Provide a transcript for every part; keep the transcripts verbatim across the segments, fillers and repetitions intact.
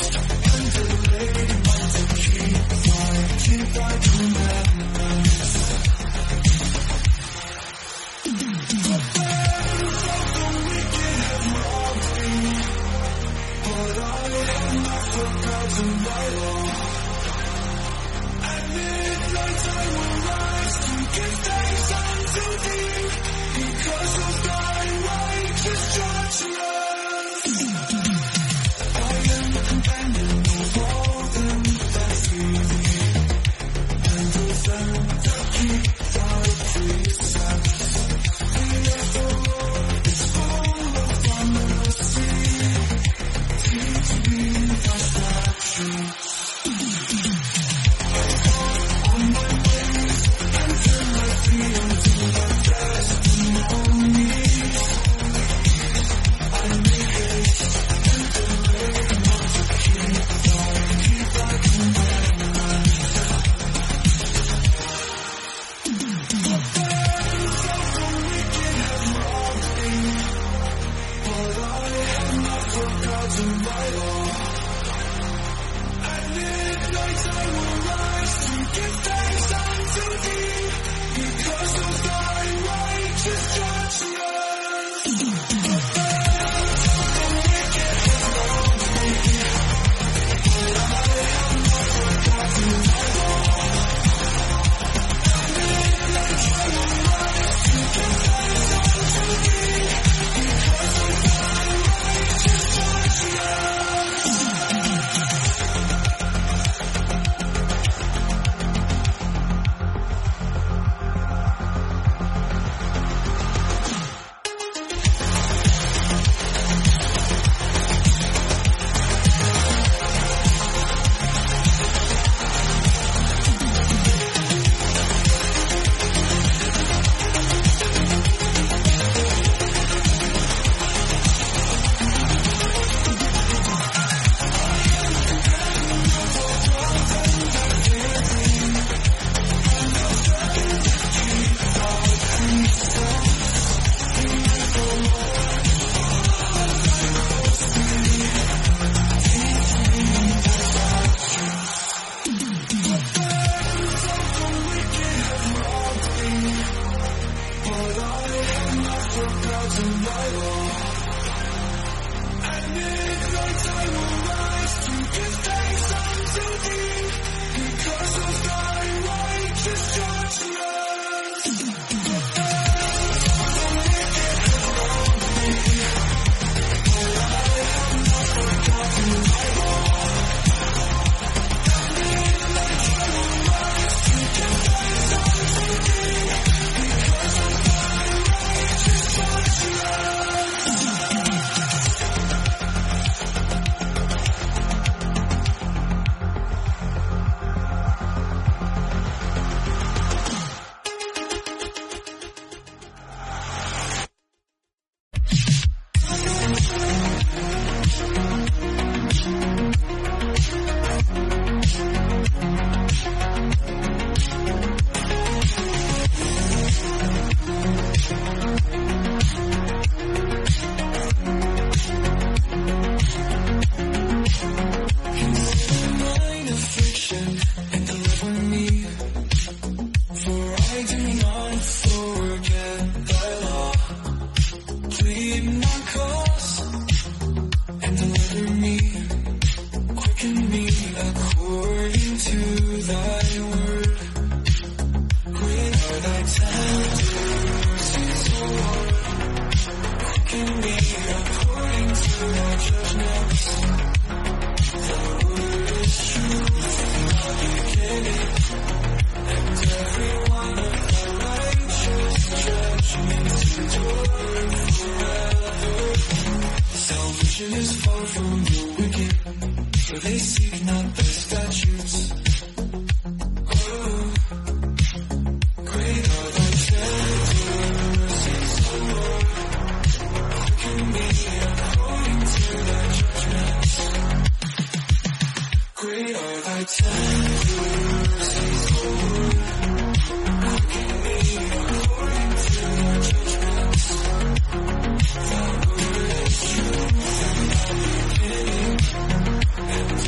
And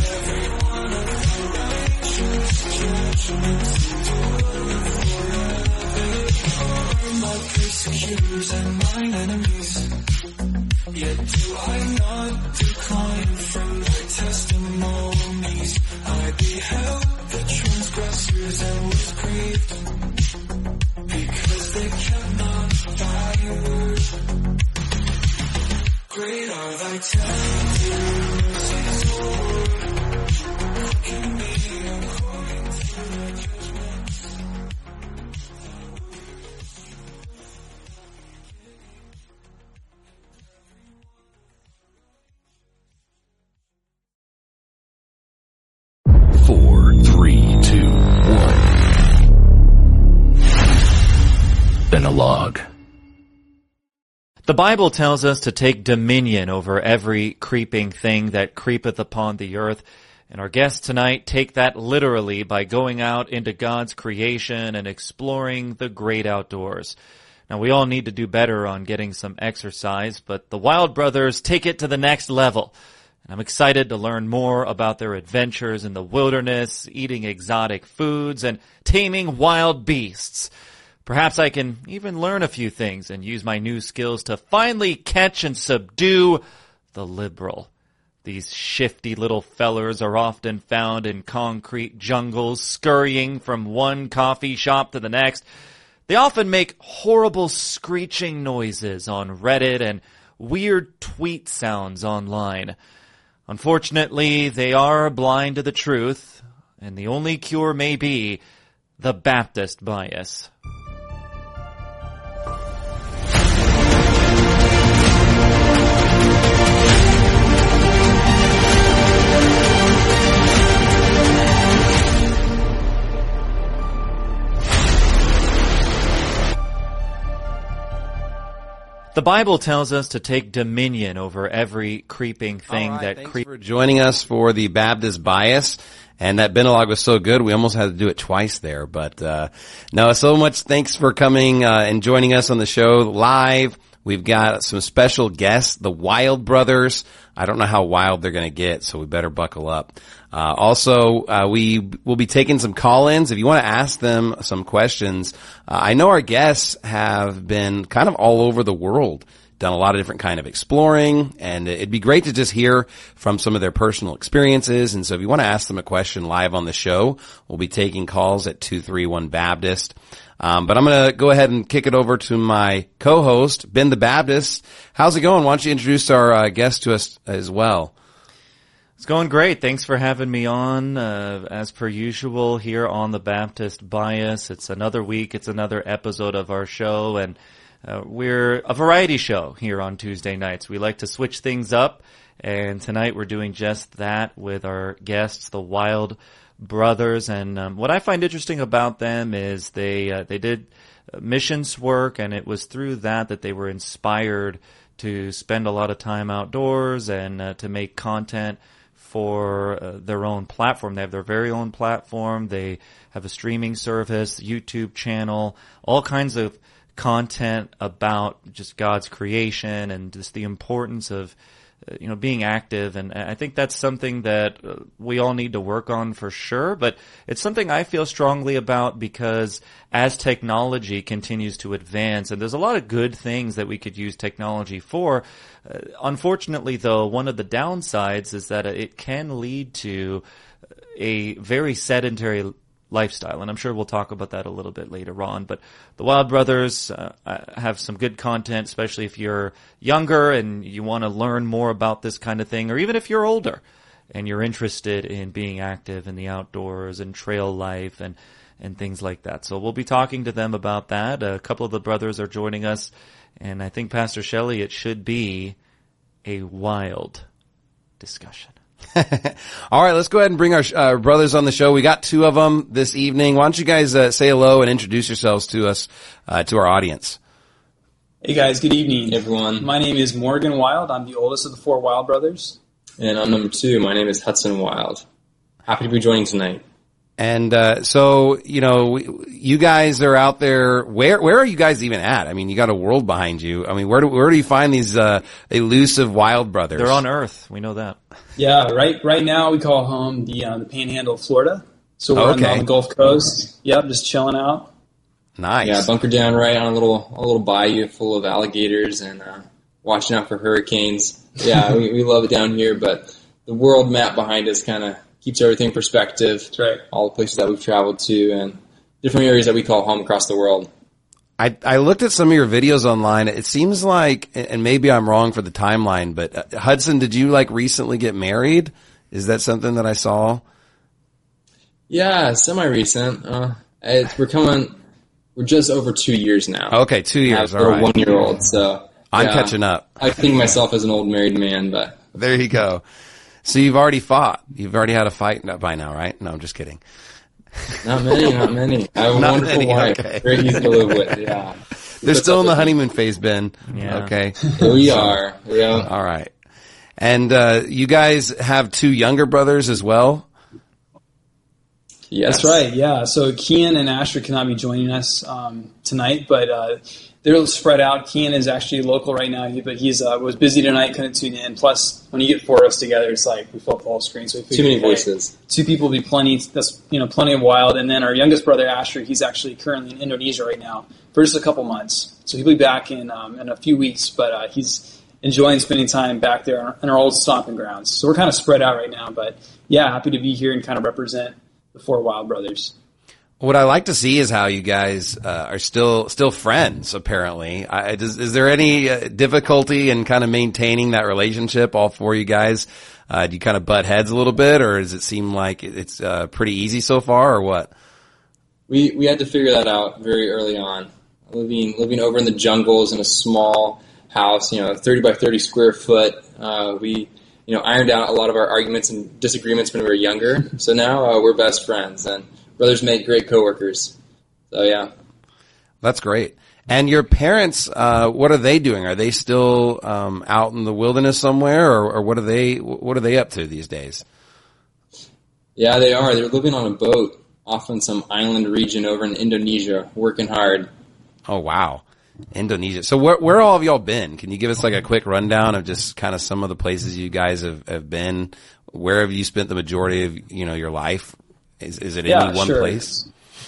insecurities and mine enemies. Yet do I not decline from thy testimonies? I beheld the transgressors and was grieved, because they kept not thy word. Great are thy tender mercies, Lord. Quicken me according to thy judgments. Four, three, two, one. Then a log. The Bible tells us to take dominion over every creeping thing that creepeth upon the earth. And our guests tonight take that literally by going out into God's creation and exploring the great outdoors. Now, we all need to do better on getting some exercise, but the Wild Brothers take it to the next level. And I'm excited to learn more about their adventures in the wilderness, eating exotic foods, and taming wild beasts. Perhaps I can even learn a few things and use my new skills to finally catch and subdue the liberal. These shifty little fellers are often found in concrete jungles, scurrying from one coffee shop to the next. They often make horrible screeching noises on Reddit and weird tweet sounds online. Unfortunately, they are blind to the truth, and the only cure may be the Baptist bias. The Bible tells us to take dominion over every creeping thing All right, that thanks creeps. for joining us for the Baptist bias. And that Benelog was so good, we almost had to do it twice there. But uh no, so much thanks for coming uh, and joining us on the show live. We've got some special guests, the Wild Brothers. I don't know how wild they're going to get, so we better buckle up. Uh, also, uh, we will be taking some call-ins. If you want to ask them some questions, uh, I know our guests have been kind of all over the world, done a lot of different kind of exploring, and it'd be great to just hear from some of their personal experiences. And so if you want to ask them a question live on the show, we'll be taking calls at two three one Baptist. Um, but I'm going to go ahead and kick it over to my co-host, Ben the Baptist. How's it going? Why don't you introduce our uh, guest to us as well? It's going great. Thanks for having me on, uh, as per usual here on the Baptist Bias. It's another week. It's another episode of our show, and uh, we're a variety show here on Tuesday nights. We like to switch things up, and tonight we're doing just that with our guests, the Wild Brothers. And um, what I find interesting about them is they uh, they did missions work, and it was through that that they were inspired to spend a lot of time outdoors and uh, to make content for uh, their own platform. They have their very own platform. They have a streaming service, YouTube channel, all kinds of content about just God's creation and just the importance of uh, you know being active. And I think that's something that uh, we all need to work on for sure, but it's something I feel strongly about because as technology continues to advance, and there's a lot of good things that we could use technology for, uh, unfortunately though, one of the downsides is that it can lead to a very sedentary lifestyle, and I'm sure we'll talk about that a little bit later on. But the Wild Brothers uh, have some good content, especially if you're younger and you want to learn more about this kind of thing, or even if you're older and you're interested in being active in the outdoors and trail life and and things like that. So we'll be talking to them about that. A couple of the brothers are joining us, and I think, Pastor Shelley, it should be a wild discussion. All right, let's go ahead and bring our uh, brothers on the show. We got two of them this evening. Why don't you guys uh, say hello and introduce yourselves to us, uh, to our audience? Hey guys, good evening, everyone. My name is Morgan Wild. I'm the oldest of the four Wild brothers. And I'm number two. My name is Hudson Wild. Happy to be joining tonight. And uh so, you know, you guys are out there. Where where are you guys even at? I mean, you got a world behind you. I mean, where do where do you find these uh elusive Wild brothers? They're on Earth. We know that. Yeah, right. Right now we call home the uh, the Panhandle of Florida. So we're okay. on the Gulf Coast. Yep, just chilling out. Nice. Yeah, bunkered down right on a little a little bayou full of alligators and uh, watching out for hurricanes. Yeah, we, we love it down here, but the world map behind us kind of keeps everything in perspective. That's right. All the places that we've traveled to and different areas that we call home across the world. I, I looked at some of your videos online. It seems like, and maybe I'm wrong for the timeline, but uh, Hudson, did you like recently get married? Is that something that I saw? Yeah, semi-recent. Uh, it's, we're coming, we're just over two years now. Okay, two years. I All have a right. one-year-old, so. I'm yeah, catching up. I think myself as an old married man, but. There you go. So you've already fought. You've already had a fight by now, right? No, I'm just kidding. Not many, not many. I have a Not wonderful many, wife. okay. Very easy to live with, yeah. They're What's still up in the with honeymoon phase, Ben. Yeah. Okay. Here we are. Yeah. All right. And, uh, you guys have two younger brothers as well? Yes. That's right, yeah. So Kian and Asher cannot be joining us um, tonight, but uh, they're spread out. Kian is actually local right now, but he's uh, was busy tonight, couldn't tune in. Plus, when you get four of us together, it's like we fill up the whole screen. So we figured, Too many hey, voices. two people would be plenty. That's you know plenty of wild. And then our youngest brother Asher, he's actually currently in Indonesia right now for just a couple months. So he'll be back in um, in a few weeks, but uh, he's enjoying spending time back there in our, in our old stomping grounds. So we're kind of spread out right now, but yeah, happy to be here and kind of represent the four Wild brothers. What I like to see is how you guys uh, are still still friends. Apparently, I, does, is there any uh, difficulty in kind of maintaining that relationship? All four of you guys, uh, do you kind of butt heads a little bit, or does it seem like it's uh, pretty easy so far, or what? We we had to figure that out very early on. Living living over in the jungles in a small house, you know, thirty by thirty square foot. Uh, we you know ironed out a lot of our arguments and disagreements when we were younger. So now uh, we're best friends and. Brothers make great coworkers. So yeah. That's great. And your parents, uh, what are they doing? Are they still, um, out in the wilderness somewhere, or, or what are they, what are they up to these days? Yeah, they are. They're living on a boat off in some island region over in Indonesia, working hard. Oh, wow. Indonesia. So where, where all have y'all been? Can you give us like a quick rundown of just kind of some of the places you guys have, have been? Where have you spent the majority of, you know, your life? Is, is it Yeah, any one sure. place?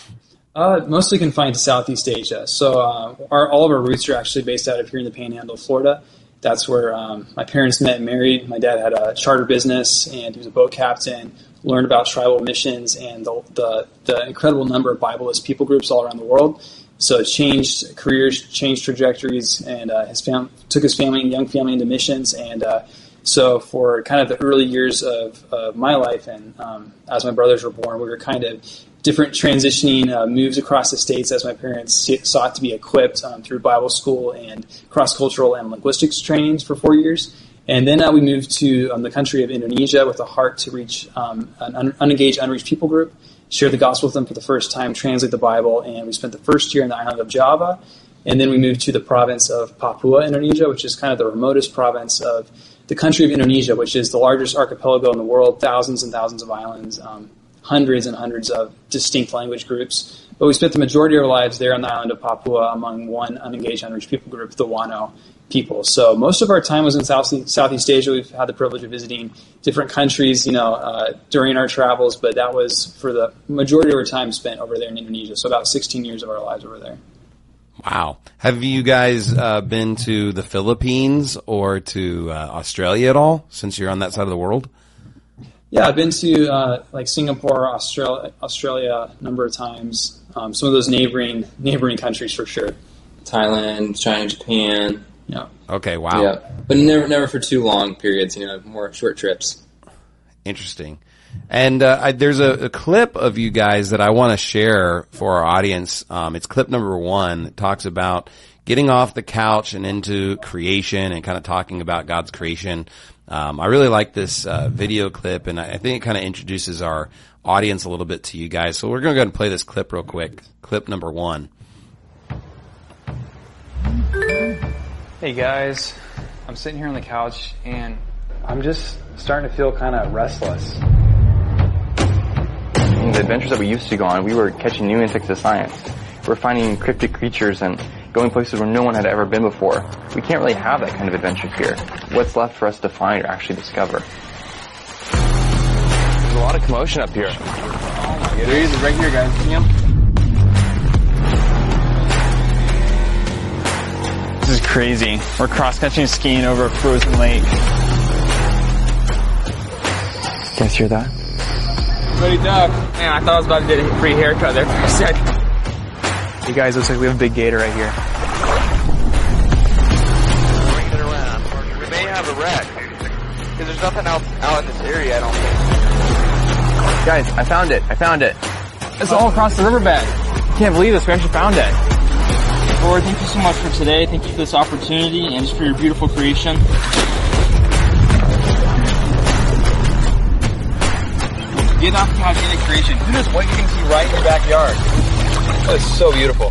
Uh, mostly confined to Southeast Asia. So uh, our, all of our roots are actually based out of here in the Panhandle, Florida. That's where um, my parents met and married. My dad had a charter business, and he was a boat captain, learned about tribal missions and the, the, the incredible number of Bibleless people groups all around the world. So it changed careers, changed trajectories, and uh, his fam- took his family and young family into missions. And uh, so for kind of the early years of, of my life, and um, as my brothers were born, we were kind of different transitioning uh, moves across the states as my parents sought to be equipped um, through Bible school and cross-cultural and linguistics trainings for four years. And then uh, we moved to um, the country of Indonesia with a heart to reach um, an un- unengaged, unreached people group, share the gospel with them for the first time, translate the Bible, and we spent the first year in the island of Java. And then we moved to the province of Papua, Indonesia, which is kind of the remotest province of the country of Indonesia, which is the largest archipelago in the world, thousands and thousands of islands, um, hundreds and hundreds of distinct language groups. But we spent the majority of our lives there on the island of Papua among one unengaged, unreached people group, the Wano people. So most of our time was in South, Southeast Asia. We've had the privilege of visiting different countries, you know, uh, during our travels, but that was for the majority of our time spent over there in Indonesia. So about sixteen years of our lives over there. Wow. Have you guys uh, been to the Philippines or to uh, Australia at all since you're on that side of the world? Yeah, I've been to uh, like Singapore, Australia, Australia a number of times. Um, some of those neighboring neighboring countries for sure. Thailand, China, Japan. Yeah. Okay. Wow. Yeah, but never, never for too long periods. You know, more short trips. Interesting. And uh, I, there's a, a clip of you guys that I want to share for our audience. Um, it's clip number one. It talks about getting off the couch and into creation and kind of talking about God's creation. Um, I really like this uh, video clip, and I, I think it kind of introduces our audience a little bit to you guys. So we're going to go ahead and play this clip real quick. Clip number one. Hey guys, I'm sitting here on the couch and I'm just starting to feel kind of restless. In the adventures that we used to go on, we were catching new insects of science. We're finding cryptic creatures and going places where no one had ever been before. We can't really have that kind of adventure here. What's left for us to find or actually discover? There's a lot of commotion up here. Oh my goodness. There he is, right here, guys. See him? This is crazy. We're cross-country skiing over a frozen lake. You guys hear that? Buddy Duck. Man, I thought I was about to get a free haircut there for a second. You guys, looks like we have a big gator right here. Bring it around. We may have a wreck. Because there's nothing out, out in this area, I don't think. Guys, I found it. I found it. It's all across the riverbed. I can't believe this. We actually found it. Lord, thank you so much for today. Thank you for this opportunity and just for your beautiful creation. Getting off God's unique creation. Who knows what you can see right in your backyard? It's so beautiful.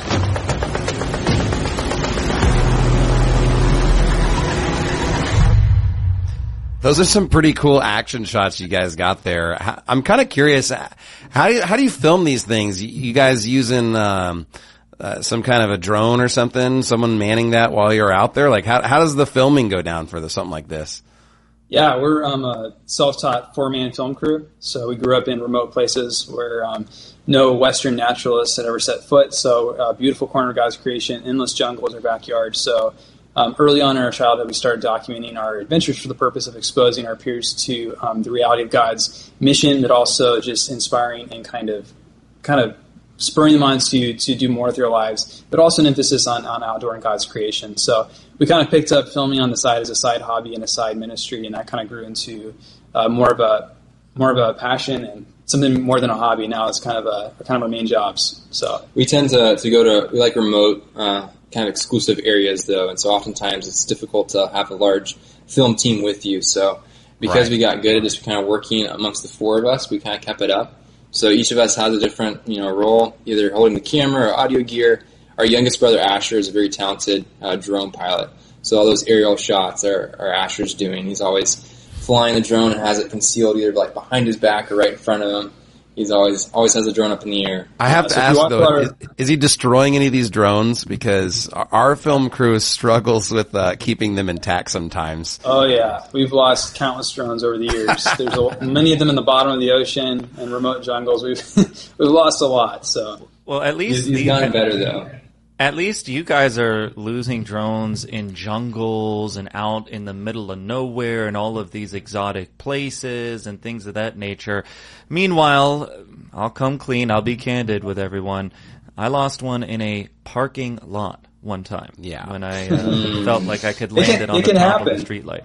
Those are some pretty cool action shots you guys got there. I'm kind of curious, how do you, how do you film these things? You guys using um, uh, some kind of a drone or something? Someone manning that while you're out there? Like, how how does the filming go down for the, something like this? Yeah, we're um, a self-taught four-man film crew. So we grew up in remote places where um, no Western naturalists had ever set foot. So uh, beautiful corner of God's creation, endless jungles, our backyard. So Um, early on in our childhood, we started documenting our adventures for the purpose of exposing our peers to um, the reality of God's mission, but also just inspiring and kind of, kind of spurring them on to to do more with their lives. But also an emphasis on on outdoor and God's creation. So we kind of picked up filming on the side as a side hobby and a side ministry, and that kind of grew into uh, more of a more of a passion and something more than a hobby. Now it's kind of a kind of our main jobs. So we tend to to go to we like remote. Uh, kind of exclusive areas though, and so oftentimes it's difficult to have a large film team with you. So because right. we got good at just kind of working amongst the four of us, we kind of kept it up. So each of us has a different, you know, role, either holding the camera or audio gear. Our youngest brother Asher is a very talented uh, drone pilot. So all those aerial shots are, are Asher's doing. He's always flying the drone and has it concealed either like behind his back or right in front of him. He's always always has a drone up in the air. I have uh, to so ask though, is, is he destroying any of these drones? Because our film crew struggles with uh, keeping them intact sometimes. Oh yeah, we've lost countless drones over the years. There's a, many of them in the bottom of the ocean and remote jungles. We've we've lost a lot. So well, at least he's, he's gotten better though. At least you guys are losing drones in jungles and out in the middle of nowhere and all of these exotic places and things of that nature. Meanwhile, I'll come clean. I'll be candid with everyone. I lost one in a parking lot one time. Yeah. When I uh, felt like I could land it, can, it on it the top happen. of the streetlight.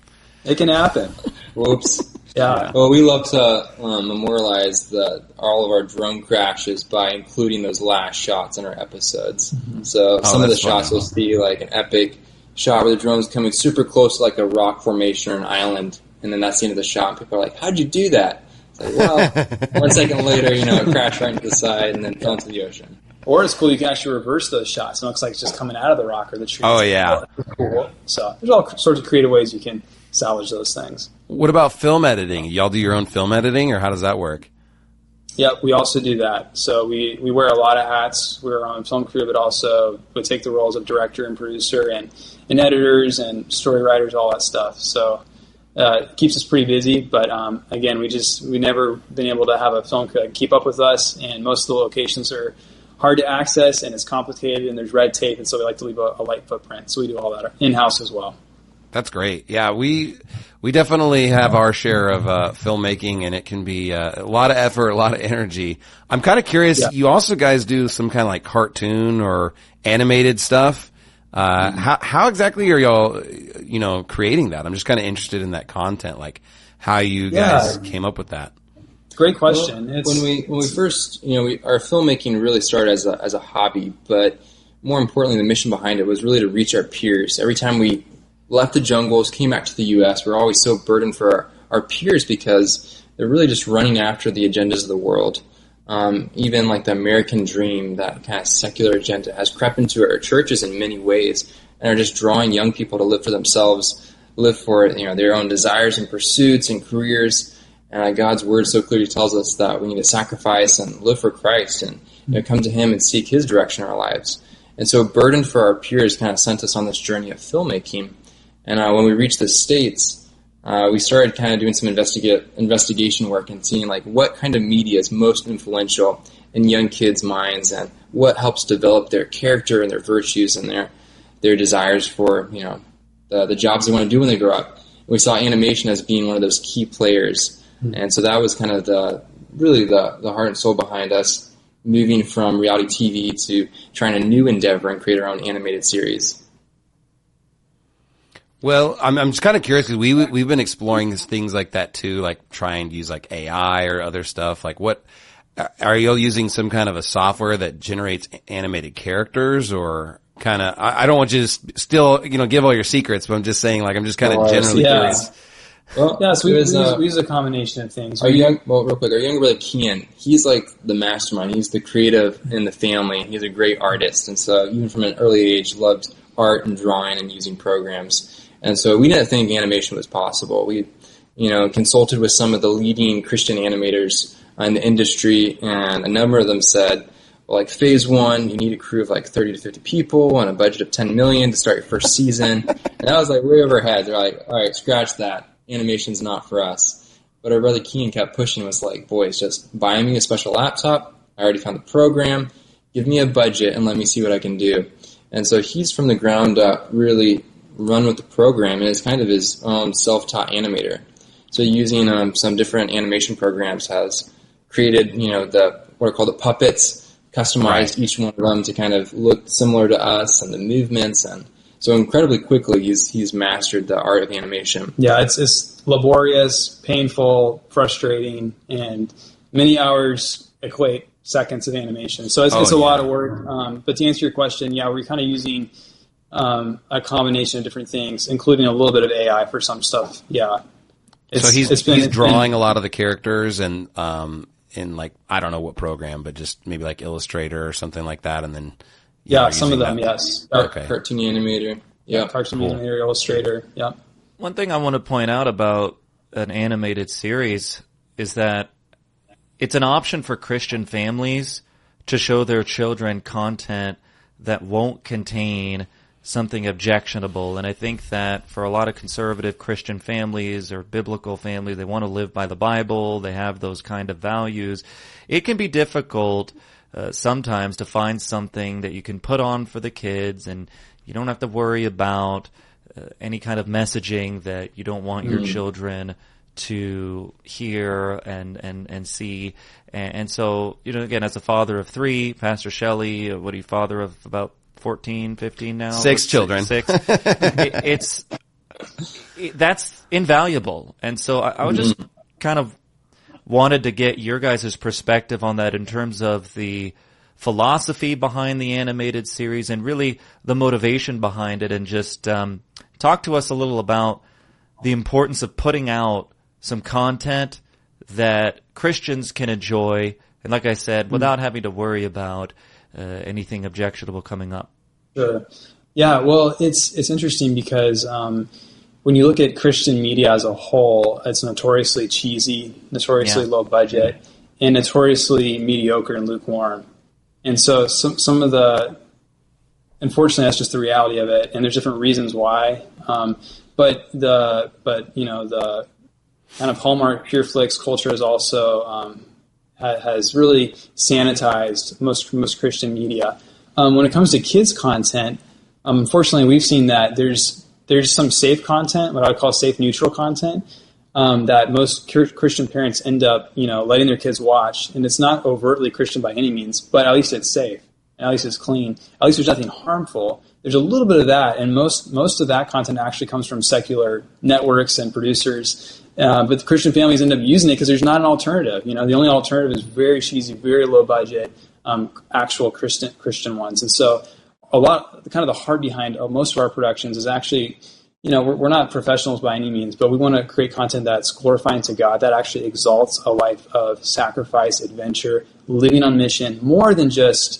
It can happen. Whoops. Yeah. Well, we love to um, memorialize the, all of our drone crashes by including those last shots in our episodes. Mm-hmm. So oh, some of the funny. shots will see like an epic shot where the drone's coming super close to like a rock formation or an island, and then that's the end of the shot. And people are like, "How'd you do that?" It's like, well, one second later, you know, it crashed right into the side and then fell into the ocean. Or it's cool, you can actually reverse those shots. It looks like it's just coming out of the rock or the tree. Oh, yeah. Cool. So there's all sorts of creative ways you can salvage those things. What about film editing? Y'all do your own film editing, or how does that work? Yep, we also do that. So we, we wear a lot of hats. We're on film crew, but also we take the roles of director and producer and, and editors and story writers, all that stuff. So uh, it keeps us pretty busy. But um, again, we just we never been able to have a film crew keep up with us, and most of the locations are hard to access, and it's complicated, and there's red tape, and so we like to leave a, a light footprint. So we do all that in-house as well. That's great. Yeah, we we definitely have our share of uh, filmmaking, and it can be uh, a lot of effort, a lot of energy. I'm kind of curious. Yeah. You also guys do some kind of like cartoon or animated stuff. Uh, mm-hmm. How how exactly are y'all, you know, creating that? I'm just kind of interested in that content, like how you guys yeah. came up with that. Great question. Well, when we when we first, you know, we, our filmmaking really started as a as a hobby, but more importantly, the mission behind it was really to reach our peers. Every time we left the jungles, came back to the U S, we're always so burdened for our, our peers because they're really just running after the agendas of the world. Um, even like the American dream, that kind of secular agenda, has crept into our churches in many ways, and are just drawing young people to live for themselves, live for, you know, their own desires and pursuits and careers. And uh, God's word so clearly tells us that we need to sacrifice and live for Christ and, you know, come to Him and seek His direction in our lives. And so burden for our peers kind of sent us on this journey of filmmaking. And uh, when we reached the States, uh, we started kind of doing some investigate, investigation work and seeing like what kind of media is most influential in young kids' minds and what helps develop their character and their virtues and their their desires for, you know, the, the jobs they want to do when they grow up. We saw animation as being one of those key players. Mm-hmm. And so that was kind of the, really the, the heart and soul behind us moving from reality T V to trying a new endeavor and create our own animated series. Well, I'm I'm just kind of curious because we we've been exploring things like that too, like trying to use like A I or other stuff. Like, what are you using? Some kind of a software that generates animated characters, or kind of? I, I don't want you to still, you know, give all your secrets, but I'm just saying, like, I'm just kind of generally yeah. curious. Well, yeah, so we, was, we, use, uh, we use a combination of things. Our young, well, real quick, our younger brother Kian, he's like the mastermind. He's the creative in the family. He's a great artist, and so even from an early age, loved art and drawing and using programs. And so we didn't think animation was possible. We, you know, consulted with some of the leading Christian animators in the industry, and a number of them said, well, like, phase one, you need a crew of like thirty to fifty people and a budget of ten million to start your first season. And that was like way over our heads. They're like, all right, scratch that. Animation's not for us. But our brother Keen kept pushing, was like, boys, just buy me a special laptop. I already found the program. Give me a budget and let me see what I can do. And so he's from the ground up really run with the program, and is kind of his own self-taught animator. So using um, some different animation programs has created, you know, the what are called the puppets, customized right. each one of them to kind of look similar to us, and the movements, and so incredibly quickly he's he's mastered the art of animation. Yeah, it's it's laborious, painful, frustrating, and many hours equate seconds of animation. So it's, oh, it's a yeah. lot of work. Um, but to answer your question, yeah, we're kind of using Um, a combination of different things, including a little bit of A I for some stuff. Yeah. It's, so he's it's been, he's drawing been, a lot of the characters and um, in like, I don't know what program, but just maybe like Illustrator or something like that, and then yeah, know, some of them, that. yes. Uh, okay. Cartoon Animator. Yeah, yeah Cartoon cool. Animator, Illustrator. Yeah. One thing I want to point out about an animated series is that it's an option for Christian families to show their children content that won't contain something objectionable. And I think that for a lot of conservative Christian families or biblical families, they want to live by the Bible, they have those kind of values. It can be difficult uh, sometimes to find something that you can put on for the kids, and you don't have to worry about uh, any kind of messaging that you don't want mm. your children to hear and, and, and see. And, and so, you know, again, as a father of three, Pastor Shelley, what are you, father of about fourteen, fifteen now? Six children. Six. it, it's, it, that's invaluable. And so I, I would just kind of wanted to get your guys' perspective on that in terms of the philosophy behind the animated series and really the motivation behind it, and just um, talk to us a little about the importance of putting out some content that Christians can enjoy, and like I said, without having to worry about uh, anything objectionable coming up. Sure. Yeah, well, it's it's interesting because um, when you look at Christian media as a whole, it's notoriously cheesy, notoriously yeah. low budget, and notoriously mediocre and lukewarm. And so some some of the, unfortunately, that's just the reality of it, and there's different reasons why. Um, but the but you know the kind of Hallmark Pure Flix culture is also um, ha, has really sanitized most most Christian media. Um, when it comes to kids content, um, unfortunately, we've seen that there's there's some safe content, what I would call safe neutral content, um, that most Christian parents end up, you know, letting their kids watch, and it's not overtly Christian by any means, but at least it's safe, at least it's clean, at least there's nothing harmful. There's a little bit of that, and most most of that content actually comes from secular networks and producers. Uh, but the Christian families end up using it because there's not an alternative. You know, the only alternative is very cheesy, very low budget, um, actual Christian Christian ones. And so, a lot, kind of the heart behind uh, most of our productions is actually, you know, we're, we're not professionals by any means, but we want to create content that's glorifying to God, that actually exalts a life of sacrifice, adventure, living on mission, more than just,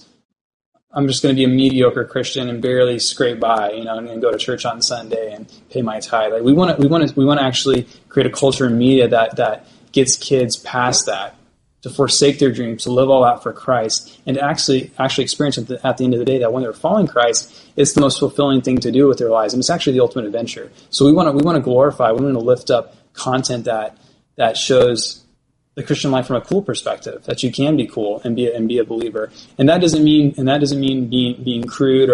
I'm just going to be a mediocre Christian and barely scrape by, you know, and, and go to church on Sunday and pay my tithe. Like we want to, we want to, we want to actually create a culture in media that that gets kids past that, to forsake their dreams, to live all out for Christ, and to actually actually experience at the, at the end of the day that when they're following Christ, it's the most fulfilling thing to do with their lives, and it's actually the ultimate adventure. So we want to we want to glorify, we want to lift up content that that shows the Christian life from a cool perspective, that you can be cool and be a, and be a believer. And that doesn't mean and that doesn't mean being being crude or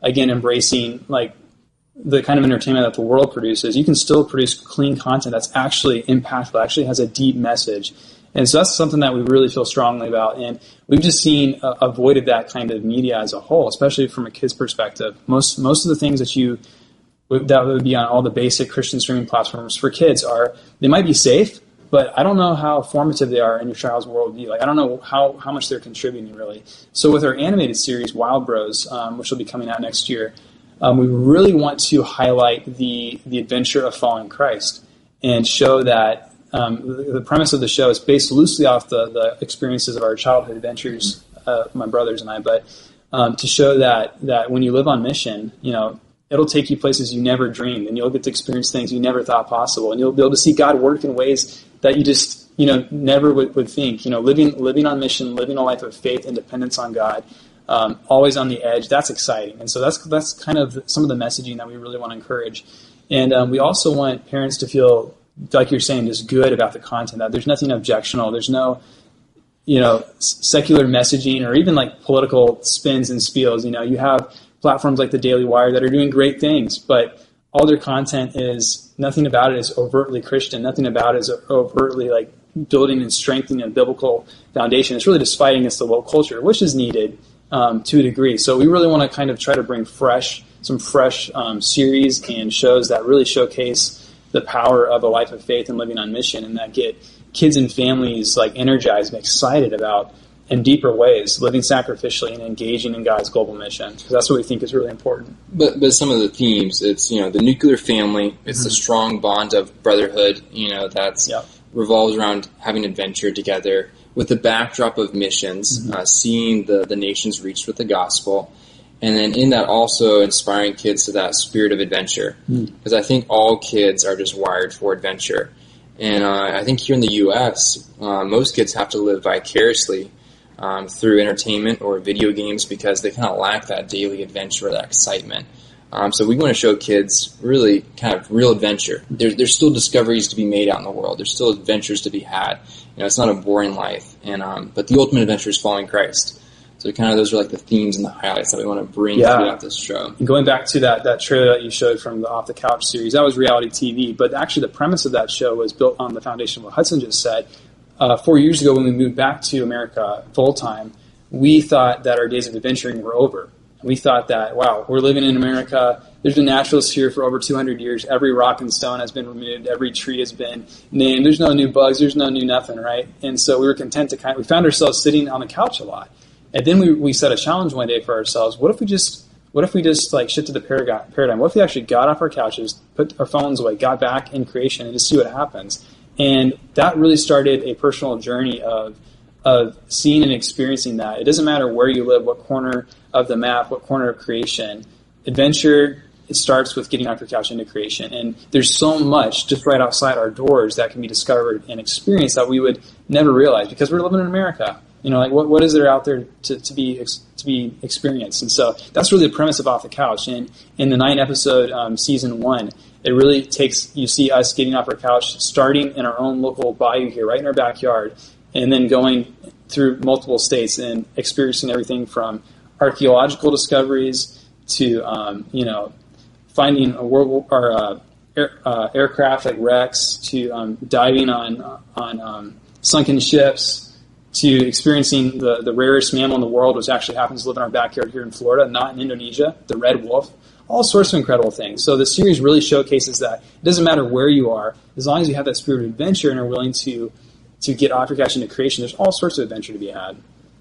again, embracing like the kind of entertainment that the world produces, you can still produce clean content that's actually impactful, actually has a deep message. And so that's something that we really feel strongly about. And we've just seen uh, avoided that kind of media as a whole, especially from a kid's perspective. Most most of the things that you that would be on all the basic Christian streaming platforms for kids are, they might be safe, but I don't know how formative they are in your child's worldview. Like, I don't know how, how much they're contributing, really. So with our animated series, Wild Bros, um, which will be coming out next year, um, we really want to highlight the the adventure of following Christ and show that um, the, the premise of the show is based loosely off the, the experiences of our childhood adventures, uh, my brothers and I, but um, to show that that when you live on mission, you know, it'll take you places you never dreamed, and you'll get to experience things you never thought possible, and you'll be able to see God work in ways that you just, you know, never would, would think. You know, living living on mission, living a life of faith and dependence on God, um, always on the edge. That's exciting, and so that's that's kind of some of the messaging that we really want to encourage. And um, we also want parents to feel, like you're saying, just good about the content. That there's nothing objectionable. There's no, you know, secular messaging or even like political spins and spiels. You know, you have platforms like the Daily Wire that are doing great things, but all their content is, nothing about it is overtly Christian. Nothing about it is overtly like building and strengthening a biblical foundation. It's really just fighting against the woke culture, which is needed um, to a degree. So we really want to kind of try to bring fresh, some fresh um, series and shows that really showcase the power of a life of faith and living on mission, and that get kids and families like energized and excited about, in deeper ways, living sacrificially and engaging in God's global mission, because that's what we think is really important. But but some of the themes, it's, you know, the nuclear family, it's mm-hmm. the strong bond of brotherhood, you know, that's yep. revolves around having adventure together with the backdrop of missions, mm-hmm. uh, seeing the, the nations reached with the gospel, and then in that also inspiring kids to that spirit of adventure, because mm-hmm. I think all kids are just wired for adventure. And uh, I think here in the U S, uh, most kids have to live vicariously Um, through entertainment or video games, because they kind of lack that daily adventure or that excitement. Um, so we want to show kids really kind of real adventure. There, there's still discoveries to be made out in the world. There's still adventures to be had. You know, it's not a boring life. And um, but the ultimate adventure is following Christ. So kind of those are like the themes and the highlights that we want to bring yeah. throughout this show. And going back to that that trailer that you showed from the Off the Couch series, that was reality T V. But actually the premise of that show was built on the foundation of what Hudson just said. Uh, four years ago, when we moved back to America full-time, we thought that our days of adventuring were over. We thought that, wow, we're living in America. There's been naturalists here for over two hundred years. Every rock and stone has been removed. Every tree has been named. There's no new bugs. There's no new nothing, right? And so we were content to kind of, we found ourselves sitting on the couch a lot. And then we, we set a challenge one day for ourselves. What if we just, what if we just like shifted the paradigm? What if we actually got off our couches, put our phones away, got back in creation, and just see what happens? And that really started a personal journey of of seeing and experiencing that. It doesn't matter where you live, what corner of the map, what corner of creation. Adventure, it starts with getting off your couch into creation. And there's so much just right outside our doors that can be discovered and experienced that we would never realize, because we're living in America. You know, like what what is there out there to, to be to be experienced? And so that's really the premise of Off the Couch. And in the nine episode um, season one, it really takes, you see us getting off our couch, starting in our own local bayou here, right in our backyard, and then going through multiple states and experiencing everything from archaeological discoveries to, um, you know, finding a world or uh, air, uh, aircraft like wrecks, to um, diving on on um, sunken ships, to experiencing the, the rarest mammal in the world, which actually happens to live in our backyard here in Florida, not in Indonesia, the red wolf. All sorts of incredible things. So the series really showcases that it doesn't matter where you are, as long as you have that spirit of adventure and are willing to to get off your couch into creation, there's all sorts of adventure to be had.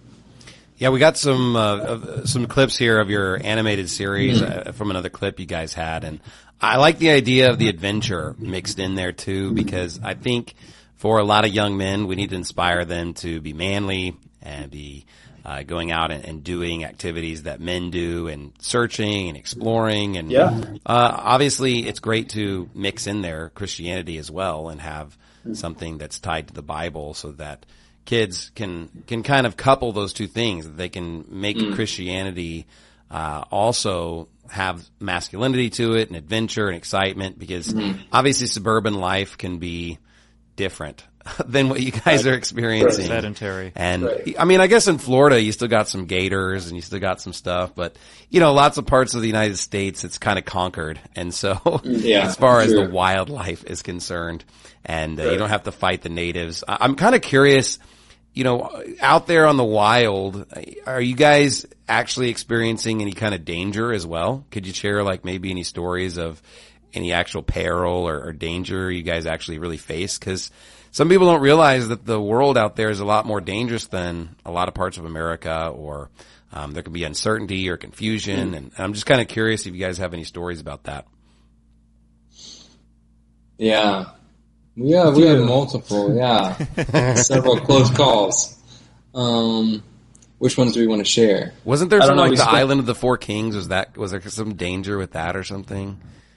Yeah, we got some uh, some clips here of your animated series uh, from another clip you guys had, and I like the idea of the adventure mixed in there too, because I think for a lot of young men, we need to inspire them to be manly and be Uh, going out and, and doing activities that men do, and searching and exploring. And yeah. uh, obviously it's great to mix in there Christianity as well and have mm-hmm. something that's tied to the Bible, so that kids can can kind of couple those two things. They can make mm. Christianity uh, also have masculinity to it, and adventure and excitement, because mm-hmm. obviously suburban life can be different than what you guys Right. are experiencing. Right. Sedentary. And Right. I mean, I guess in Florida you still got some gators and you still got some stuff, but you know, lots of parts of the United States it's kind of conquered. And so Yeah, as far as true. the wildlife is concerned, and uh, you Right. don't have to fight the natives. I- I'm kind of curious, you know, out there on the wild, are you guys actually experiencing any kind of danger as well? Could you share like maybe any stories of any actual peril or, or danger you guys actually really face? Because some people don't realize that the world out there is a lot more dangerous than a lot of parts of America, or um, there can be uncertainty or confusion. Mm. And I'm just kind of curious if you guys have any stories about that. Yeah. Yeah, we have multiple, yeah. Several close calls. Um, which ones do we want to share? Wasn't there I don't something know, like we the spent- Island of the Four Kings? Was that, was there some danger with that or something?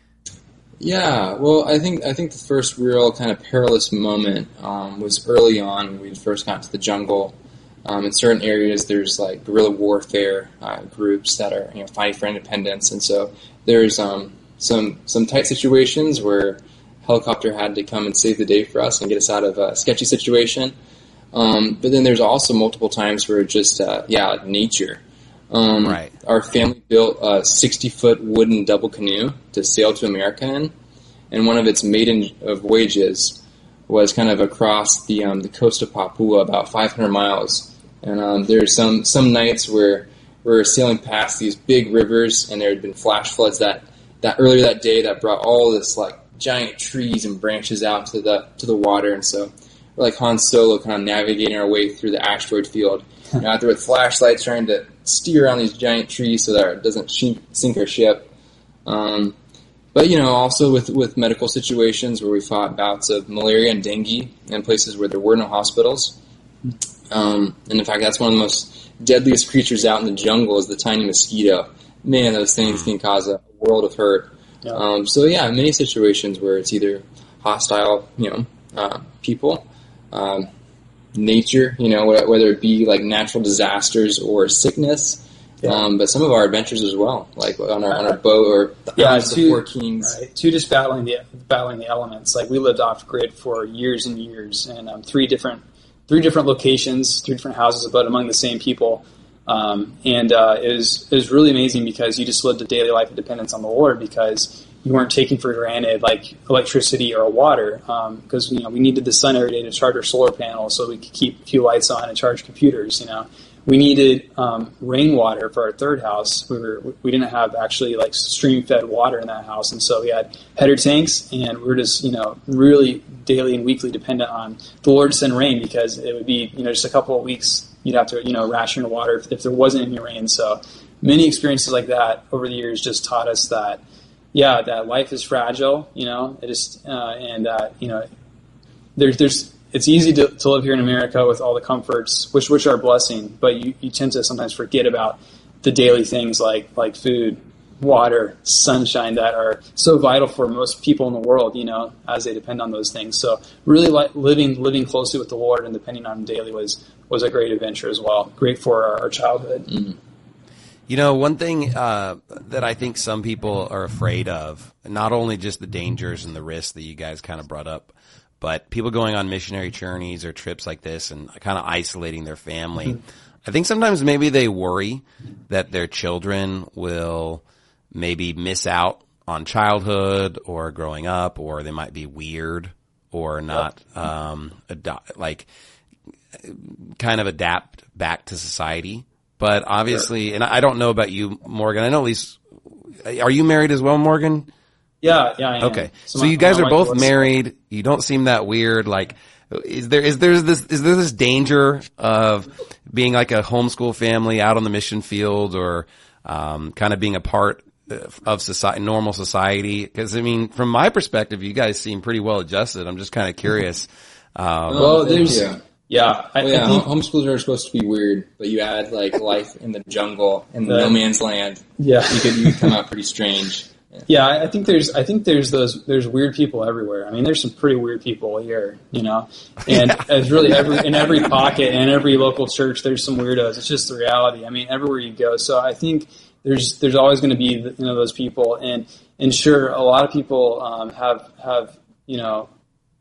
Yeah, well, I think I think the first real kind of perilous moment um, was early on when we first got to the jungle. Um, in certain areas, there's like guerrilla warfare uh, groups that are you know fighting for independence, and so there's um, some some tight situations where helicopter had to come and save the day for us and get us out of a sketchy situation. Um, but then there's also multiple times where just uh, yeah, like nature. Um, Right. Our family built a sixty-foot wooden double canoe to sail to America in, and one of its maiden uh, voyages was kind of across the um, the coast of Papua, about five hundred miles. And um, there's some some nights where we were sailing past these big rivers, and there had been flash floods that, that earlier that day that brought all this like giant trees and branches out to the to the water, and so we're like Han Solo, kind of navigating our way through the asteroid field. You know, out there with flashlights, trying to steer around these giant trees so that it doesn't sink our ship. Um, but you know, also with with medical situations where we fought bouts of malaria and dengue in places where there were no hospitals. Um, and in fact, that's one of the most deadliest creatures out in the jungle is the tiny mosquito. Man, those things can cause a world of hurt. Yeah. Um, so yeah, many situations where it's either hostile, you know, uh, people, um, nature, you know, whether it be like natural disasters or sickness. Yeah. Um, but some of our adventures as well, like on our on our boat or the Yeah, Islands of the two- Four Kings. Right. Two, just battling the battling the elements. Like we lived off grid for years and years, and um, three different three different locations, three different houses, but among the same people. Um, and uh, it was it was really amazing because you just lived a daily life of dependence on the Lord because you weren't taking for granted like electricity or water because um, you know we needed the sun every day to charge our solar panels so we could keep a few lights on and charge computers. You know. We needed um, rainwater for our third house. We were we didn't have actually like stream fed water in that house, and so we had header tanks, and we were just you know really daily and weekly dependent on the Lord to send rain because it would be you know just a couple of weeks you'd have to you know ration your water if, if there wasn't any rain. So many experiences like that over the years just taught us that yeah that life is fragile. You know it is uh, and uh, you know there's there's. It's easy to, to live here in America with all the comforts, which which are a blessing, but you, you tend to sometimes forget about the daily things like like food, water, sunshine that are so vital for most people in the world, you know, as they depend on those things. So really like living living closely with the Lord and depending on Him daily was was a great adventure as well. Great for our, our childhood. Mm-hmm. You know, one thing uh, that I think some people are afraid of, not only just the dangers and the risks that you guys kind of brought up, but people going on missionary journeys or trips like this and kind of isolating their family. Mm-hmm. I think sometimes maybe they worry that their children will maybe miss out on childhood or growing up, or they might be weird or not, um, ado- like kind of adapt back to society. But obviously, sure. And I don't know about you, Morgan. I know at least, are you married as well, Morgan? Yeah, yeah, I am. Okay. So, so my, you guys are both married. You don't seem that weird. Like, is there, is there this, is there this danger of being like a homeschool family out on the mission field or, um, kind of being a part of society, normal society? Cause I mean, from my perspective, you guys seem pretty well adjusted. I'm just kind of curious. Um, well, there's, yeah. Yeah, I, well, yeah. I think homeschoolers are supposed to be weird, but you add like life in the jungle in the, no man's land. Yeah, you could you could come out pretty strange. Yeah, I think there's I think there's those there's weird people everywhere. I mean, there's some pretty weird people here, you know. And yeah. It's really every in every pocket and every local church, there's some weirdos. It's just the reality. I mean, everywhere you go. So I think there's there's always going to be you know those people, and and sure, a lot of people um, have have you know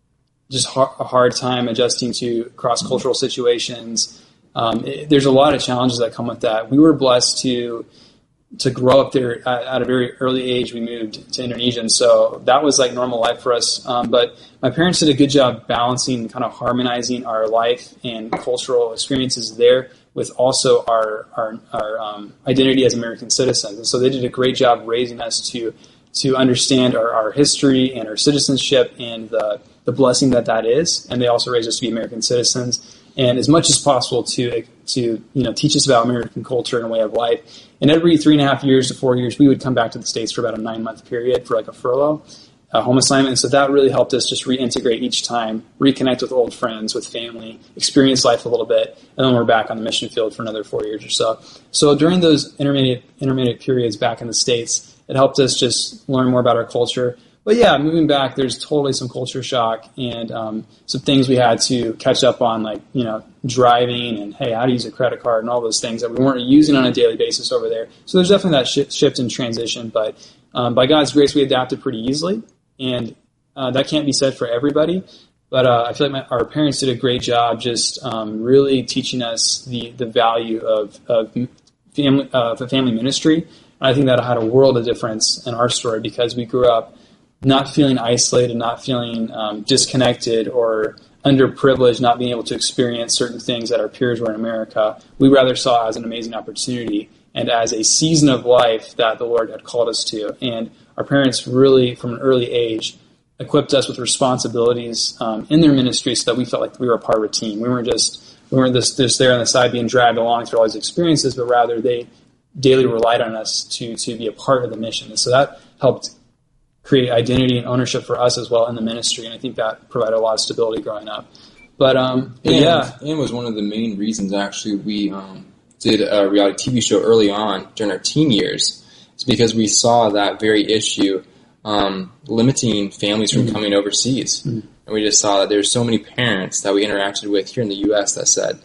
just har- a hard time adjusting to cross-cultural situations. Um, it, there's a lot of challenges that come with that. We were blessed to to grow up there at, at a very early age. We moved to Indonesia, and so that was like normal life for us. Um, but my parents did a good job balancing, kind of harmonizing our life and cultural experiences there with also our our, our um, identity as American citizens. And so they did a great job raising us to to understand our, our history and our citizenship and the the blessing that that is. And they also raised us to be American citizens, and as much as possible to to you know teach us about American culture and way of life. And every three and a half years to four years, we would come back to the States for about a nine month period for like a furlough, a home assignment. And so that really helped us just reintegrate each time, reconnect with old friends, with family, experience life a little bit, and then we're back on the mission field for another four years or so. So during those intermediate intermediate periods back in the States, it helped us just learn more about our culture. But yeah, moving back, there's totally some culture shock and um, some things we had to catch up on, like, you know, driving and, hey, how to use a credit card and all those things that we weren't using on a daily basis over there. So there's definitely that shift, shift and transition. But um, by God's grace, we adapted pretty easily. And uh, that can't be said for everybody. But uh, I feel like my, our parents did a great job just um, really teaching us the, the value of, of family, uh, of a family ministry. And I think that had a world of difference in our story because we grew up not feeling isolated, not feeling um, disconnected or underprivileged, not being able to experience certain things that our peers were in America. We rather saw as an amazing opportunity and as a season of life that the Lord had called us to. And our parents really, from an early age, equipped us with responsibilities um, in their ministry so that we felt like we were a part of a team. We weren't just we weren't just, just there on the side being dragged along through all these experiences, but rather they daily relied on us to to be a part of the mission. And so that helped create identity and ownership for us as well in the ministry, and I think that provided a lot of stability growing up. But, um, but and, yeah. And was one of the main reasons, actually, we um, did a reality T V show early on during our teen years. It's because we saw that very issue um, limiting families from mm-hmm. coming overseas. Mm-hmm. And we just saw that there's so many parents that we interacted with here in the U S that said,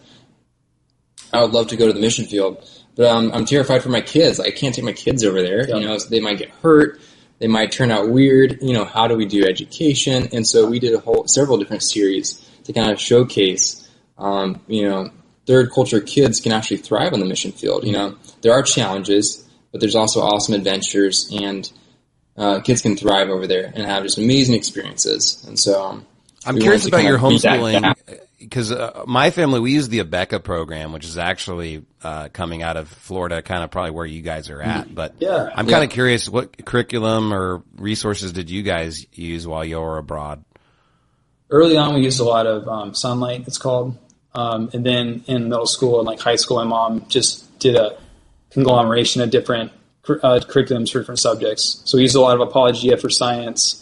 I would love to go to the mission field, but um, I'm terrified for my kids. I can't take my kids over there. Yep. You know, so they might get hurt. They might turn out weird. You know, how do we do education? And so we did a whole several different series to kind of showcase, um, you know, third culture kids can actually thrive on the mission field. You know, there are challenges, but there's also awesome adventures, and uh, kids can thrive over there and have just amazing experiences. And so um, I'm curious about your homeschooling. Because uh, my family, we use the Abeka program, which is actually uh, coming out of Florida, kind of probably where you guys are at. But yeah, I'm kind of yeah. curious, what curriculum or resources did you guys use while you were abroad? Early on, we used a lot of um, Sunlight, it's called. Um, and then in middle school and like high school, my mom just did a conglomeration of different uh, curriculums for different subjects. So we used a lot of Apologia for science.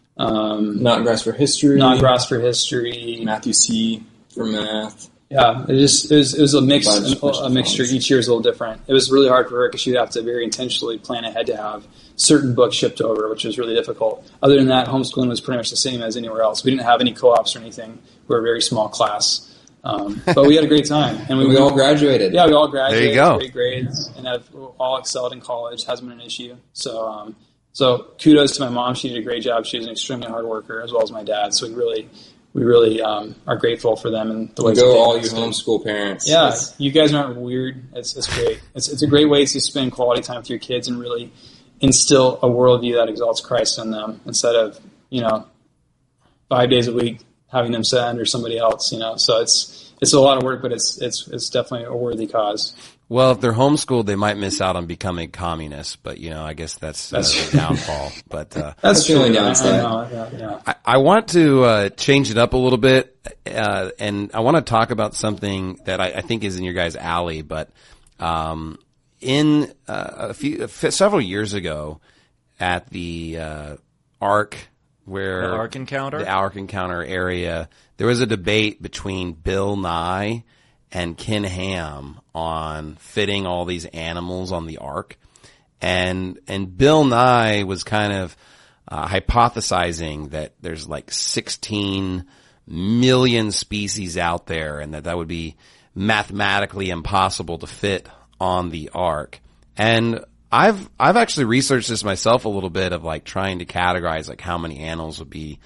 Um, Not Grass for History. Not Grass for History. Matthew C. for math. Yeah, it just it was, it was a mix, a, a mixture. Each year is a little different. It was really hard for her because she'd have to very intentionally plan ahead to have certain books shipped over, which was really difficult. Other than that, homeschooling was pretty much the same as anywhere else. We didn't have any co-ops or anything. We were a very small class, um, but we had a great time. And we, we all graduated. Yeah, we all graduated. There you go. Great grades, and have all excelled in college. Hasn't been an issue. So. Um, So kudos to my mom. She did a great job. She was an extremely hard worker, as well as my dad. So we really, we really um, are grateful for them and the way they go. All you homeschool parents. Yeah, it's, you guys aren't weird. It's it's great. It's it's a great way to spend quality time with your kids and really instill a worldview that exalts Christ in them instead of you know five days a week having them sit under somebody else. You know, so it's it's a lot of work, but it's it's it's definitely a worthy cause. Well, if they're homeschooled, they might miss out on becoming communists, but you know, I guess that's, that's uh, the downfall. But uh, that's the only downside. Yeah, yeah. I, I want to uh, change it up a little bit, uh, and I want to talk about something that I, I think is in your guys' alley. But um, in uh, a few, several years ago, at the uh, Ark, where the Ark Encounter, the Ark Encounter area, there was a debate between Bill Nye and Ken Ham on fitting all these animals on the ark. And, and Bill Nye was kind of, uh, hypothesizing that there's like sixteen million species out there and that that would be mathematically impossible to fit on the ark. And I've, I've actually researched this myself a little bit of like trying to categorize like how many animals would be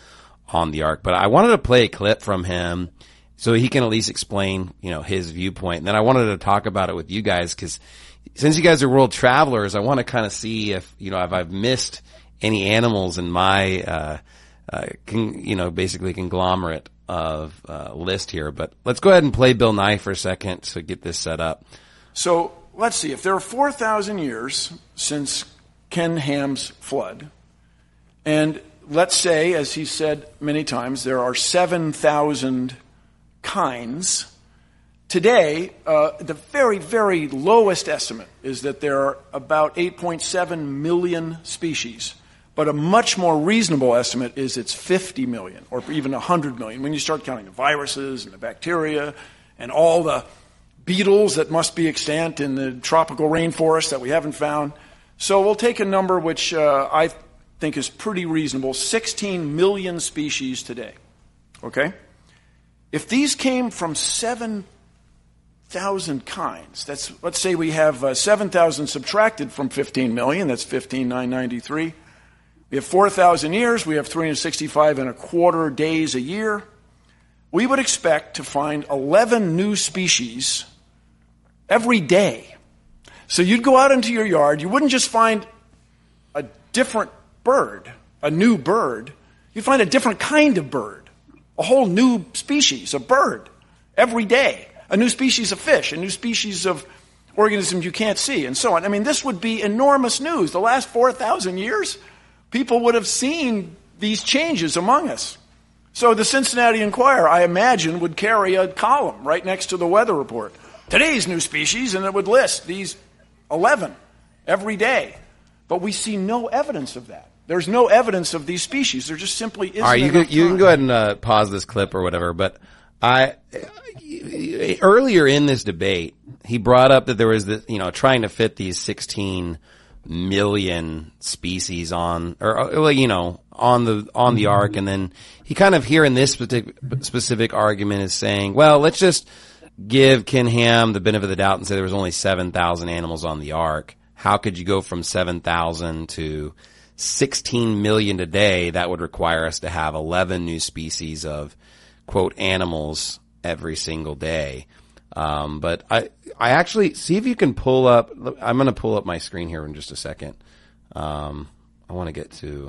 on the ark. But I wanted to play a clip from him so he can at least explain, you know, his viewpoint. And then I wanted to talk about it with you guys because since you guys are world travelers, I want to kind of see if, you know, if I've missed any animals in my, uh, uh, con, you know, basically conglomerate of, uh, list here. But let's go ahead and play Bill Nye for a second to get this set up. So let's see, if there are four thousand years since Ken Ham's flood, and let's say, as he said many times, there are seven thousand kinds. Today, uh, the very, very lowest estimate is that there are about eight point seven million species. But a much more reasonable estimate is it's fifty million or even one hundred million when you start counting the viruses and the bacteria and all the beetles that must be extant in the tropical rainforest that we haven't found. So we'll take a number which uh, I think is pretty reasonable, sixteen million species today. Okay? If these came from seven thousand kinds, that's, let's say we have uh, seven thousand subtracted from fifteen million, that's fifteen thousand nine hundred ninety-three. We have four thousand years, we have three hundred sixty-five and a quarter days a year. We would expect to find eleven new species every day. So you'd go out into your yard, you wouldn't just find a different bird, a new bird, you'd find a different kind of bird, a whole new species of bird every day, a new species of fish, a new species of organisms you can't see, and so on. I mean, this would be enormous news. The last four thousand years, people would have seen these changes among us. So the Cincinnati Enquirer, I imagine, would carry a column right next to the weather report. Today's new species, and it would list these eleven every day. But we see no evidence of that. There's no evidence of these species. There just simply isn't. All right, you enough can, you can time. go ahead and uh, pause this clip or whatever. But I earlier in this debate, he brought up that there was the, you know, trying to fit these sixteen million species on, or, or you know, on the on the ark, and then he kind of here in this specific, specific argument is saying, well, let's just give Ken Ham the benefit of the doubt and say there was only seven thousand animals on the ark. How could you go from seven thousand to sixteen million today? That would require us to have eleven new species of, quote, animals every single day. Um, but I, I actually, see if you can pull up, I'm going to pull up my screen here in just a second. Um, I want to get to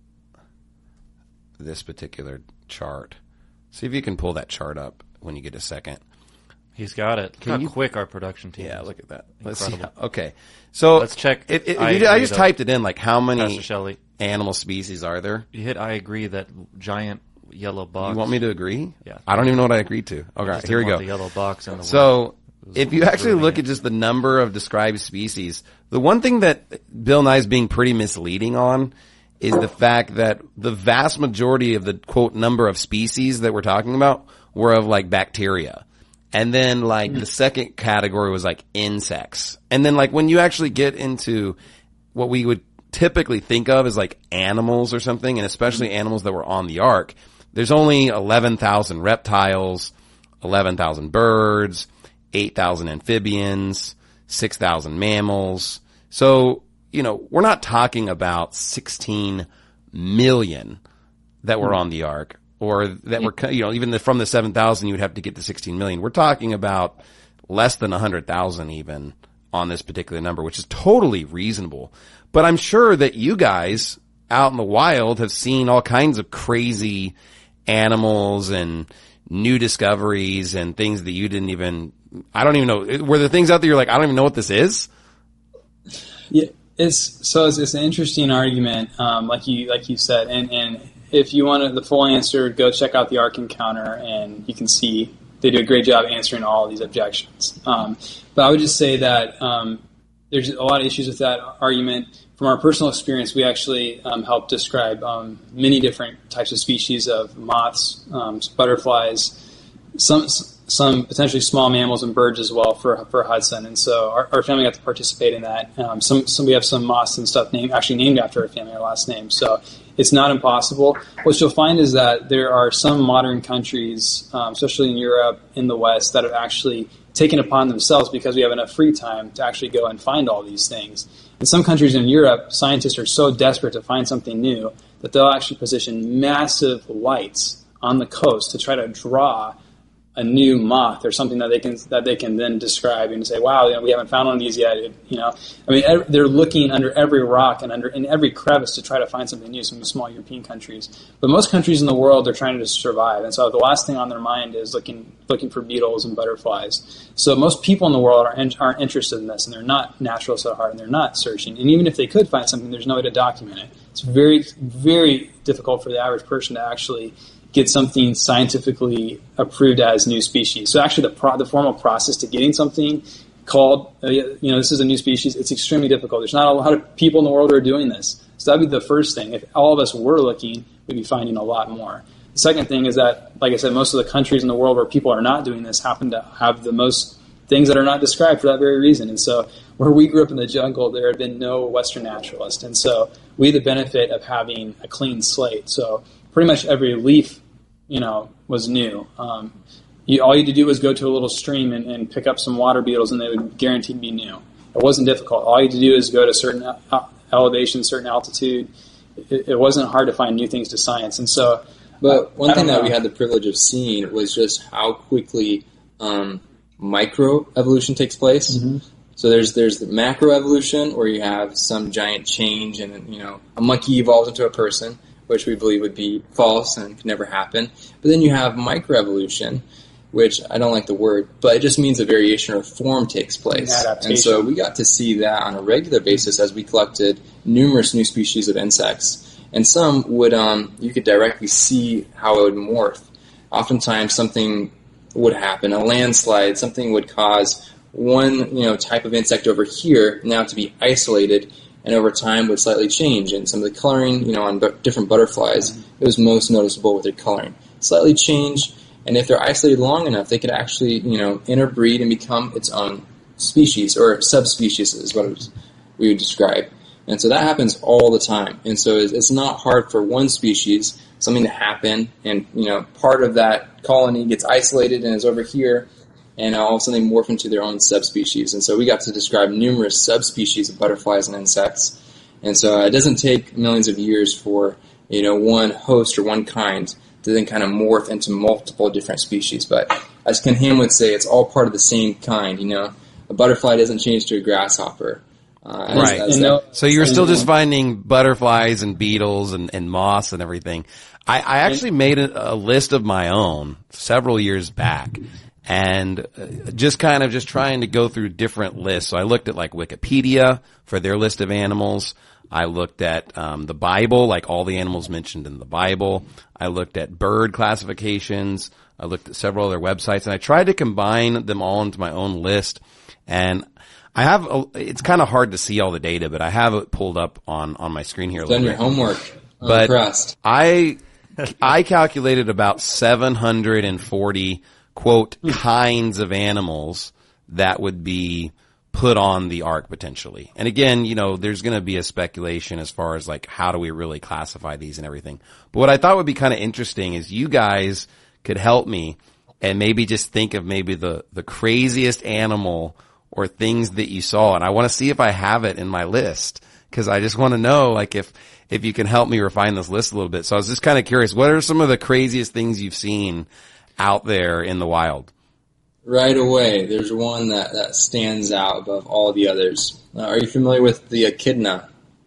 this particular chart. See if you can pull that chart up when you get a second. He's got it. Look Can how you, quick our production team Yeah, is. look at that. Let's see. Incredible. How, okay. So let's check. It, it, I, you, I just though. typed it in, like how many Pastor Shelley. animal species are there? You hit I agree that giant yellow box. You want me to agree? Yeah. I don't even know what I agreed to. Okay, Just here we want go. The yellow box in the so world. if you actually look at just the number of described species, the one thing that Bill Nye is being pretty misleading on is the fact that the vast majority of the, quote, number of species that we're talking about were of like bacteria. And then like the second category was like insects. And then like when you actually get into what we would typically think of as like animals or something, and especially animals that were on the ark, there's only eleven thousand reptiles, eleven thousand birds, eight thousand amphibians, six thousand mammals. So, you know, we're not talking about sixteen million that were on the ark, or that were, you know, even the, from the seven thousand, you would have to get to sixteen million. We're talking about less than one hundred thousand even on this particular number, which is totally reasonable. But I'm sure that you guys out in the wild have seen all kinds of crazy animals and new discoveries and things that you didn't even, I don't even know. Were there things out there you're like, I don't even know what this is? Yeah, it's, so it's, it's an interesting argument, um, like you, like you said, and, and if you want the full answer, go check out the Ark Encounter and you can see they do a great job answering all of these objections. Um, but I would just say that, um, there's a lot of issues with that argument. From our personal experience, we actually um, helped describe um, many different types of species of moths, um, butterflies, some some potentially small mammals and birds as well for for Hudson. And so our, our family got to participate in that. Um, some, some we have some moths and stuff named actually named after our family, our last name. So it's not impossible. What you'll find is that there are some modern countries, um, especially in Europe, in the West, that have actually taken upon themselves, because we have enough free time, to actually go and find all these things. In some countries in Europe, scientists are so desperate to find something new that they'll actually position massive lights on the coast to try to draw a new moth or something that they can that they can then describe and say, "Wow, you know, we haven't found one of these yet." It, you know, I mean, ev- they're looking under every rock and under in every crevice to try to find something new. Some small European countries, but most countries in the world are trying to survive, and so the last thing on their mind is looking looking for beetles and butterflies. So most people in the world are in, aren't interested in this, and they're not naturalists at heart, and they're not searching. And even if they could find something, there's no way to document it. It's very very difficult for the average person to actually get something scientifically approved as new species. So actually the pro- the formal process to getting something called, uh, you know, this is a new species, it's extremely difficult. There's not a lot of people in the world who are doing this. So that would be the first thing. If all of us were looking, we'd be finding a lot more. The second thing is that, like I said, most of the countries in the world where people are not doing this happen to have the most things that are not described for that very reason. And so where we grew up in the jungle, there had been no Western naturalist. And so we had the benefit of having a clean slate. So pretty much every leaf, you know, was new. Um, you, all you had to do was go to a little stream and, and pick up some water beetles, and they would guaranteed be new. It wasn't difficult. All you had to do is go to certain elevation, certain altitude. It, it wasn't hard to find new things to science. And so, but one thing know. that we had the privilege of seeing was just how quickly um, microevolution takes place. Mm-hmm. So there's there's the macroevolution, where you have some giant change, and you know, a monkey evolves into a person, which we believe would be false and could never happen. But then you have microevolution, which I don't like the word, but it just means a variation or form takes place. And so we got to see that on a regular basis as we collected numerous new species of insects. And some would, um, you could directly see how it would morph. Oftentimes something would happen, a landslide, something would cause one, you know, type of insect over here now to be isolated, and over time would slightly change. And some of the coloring, you know, on bu- different butterflies, it was most noticeable with their coloring. Slightly change, and if they're isolated long enough, they could actually, you know, interbreed and become its own species, or subspecies is what it was, we would describe. And so that happens all the time. And so it's, it's not hard for one species, something to happen, and, you know, part of that colony gets isolated and is over here, and all of a sudden they morph into their own subspecies. And so we got to describe numerous subspecies of butterflies and insects. And so it doesn't take millions of years for, you know, one host or one kind to then kind of morph into multiple different species. But as Ken Ham would say, it's all part of the same kind, you know. A butterfly doesn't change to a grasshopper. Uh, right. As, as that, so you're still just finding butterflies and beetles and, and moths and everything. I, I actually made a, a list of my own several years back. And just kind of just trying to go through different lists. So I looked at like Wikipedia for their list of animals. I looked at um, the Bible, like all the animals mentioned in the Bible. I looked at bird classifications. I looked at several other websites, and I tried to combine them all into my own list. And I have, a, it's kind of hard to see all the data, but I have it pulled up on, on my screen here. Done your homework. I'm but impressed. I, I calculated about seven hundred forty quote, kinds of animals that would be put on the ark potentially. And again, you know, there's going to be a speculation as far as like, how do we really classify these and everything. But what I thought would be kind of interesting is you guys could help me and maybe just think of maybe the, the craziest animal or things that you saw. And I want to see if I have it in my list, because I just want to know, like, if, if you can help me refine this list a little bit. So I was just kind of curious, what are some of the craziest things you've seen out there in the wild? Right away, there's one that, that stands out above all the others. Uh, are you familiar with the echidna?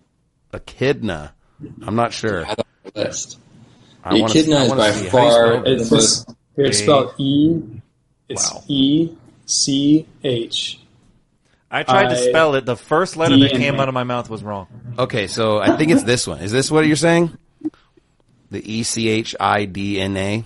Echidna? I'm not sure. I have it on the list. I The wanna, echidna is by far it's, the most... It's spelled E. It's Wow. E C H. I tried to I- spell it. The first letter D that and came A. out of my mouth was wrong. Okay, so I think it's this one. Is this what you're saying? The E C H I D N A?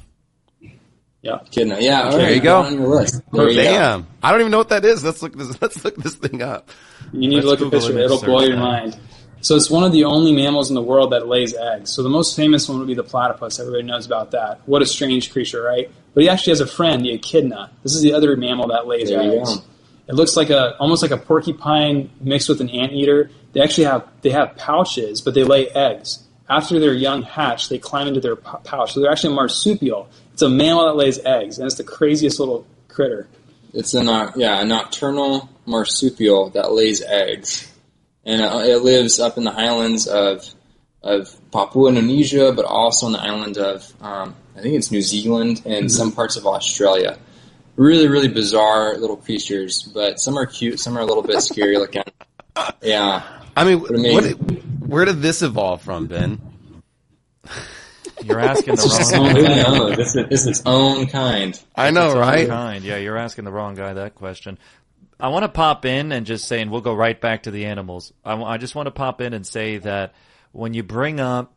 Yeah. Echidna. Yeah, all There right, you go. on your list. There you go. Damn. I don't even know what that is. Let's look this, let's look this thing up. You need Let's to look at Google picture. image It'll search blow your that. mind. So it's one of the only mammals in the world that lays eggs. So the most famous one would be the platypus. Everybody knows about that. What a strange creature, right? But he actually has a friend, the echidna. This is the other mammal that lays There you eggs. go. It looks like a almost like a porcupine mixed with an anteater. They actually have they have pouches, but they lay eggs after their young hatch, they climb into their pouch. So they're actually a marsupial. It's a mammal that lays eggs, and it's the craziest little critter. It's a no- yeah a nocturnal marsupial that lays eggs, and uh, it lives up in the highlands of of Papua, Indonesia, but also on the island of um, I think it's New Zealand and mm-hmm. some parts of Australia. Really, really bizarre little creatures, but some are cute, some are a little bit scary looking. Yeah, I mean, what, where did this evolve from, Ben? You're asking the it's wrong guy. guy. No, this is it's its own kind. I know, it's its right? Own kind. Yeah, you're asking the wrong guy that question. I want to pop in and just say, and we'll go right back to the animals. I, I just want to pop in and say that when you bring up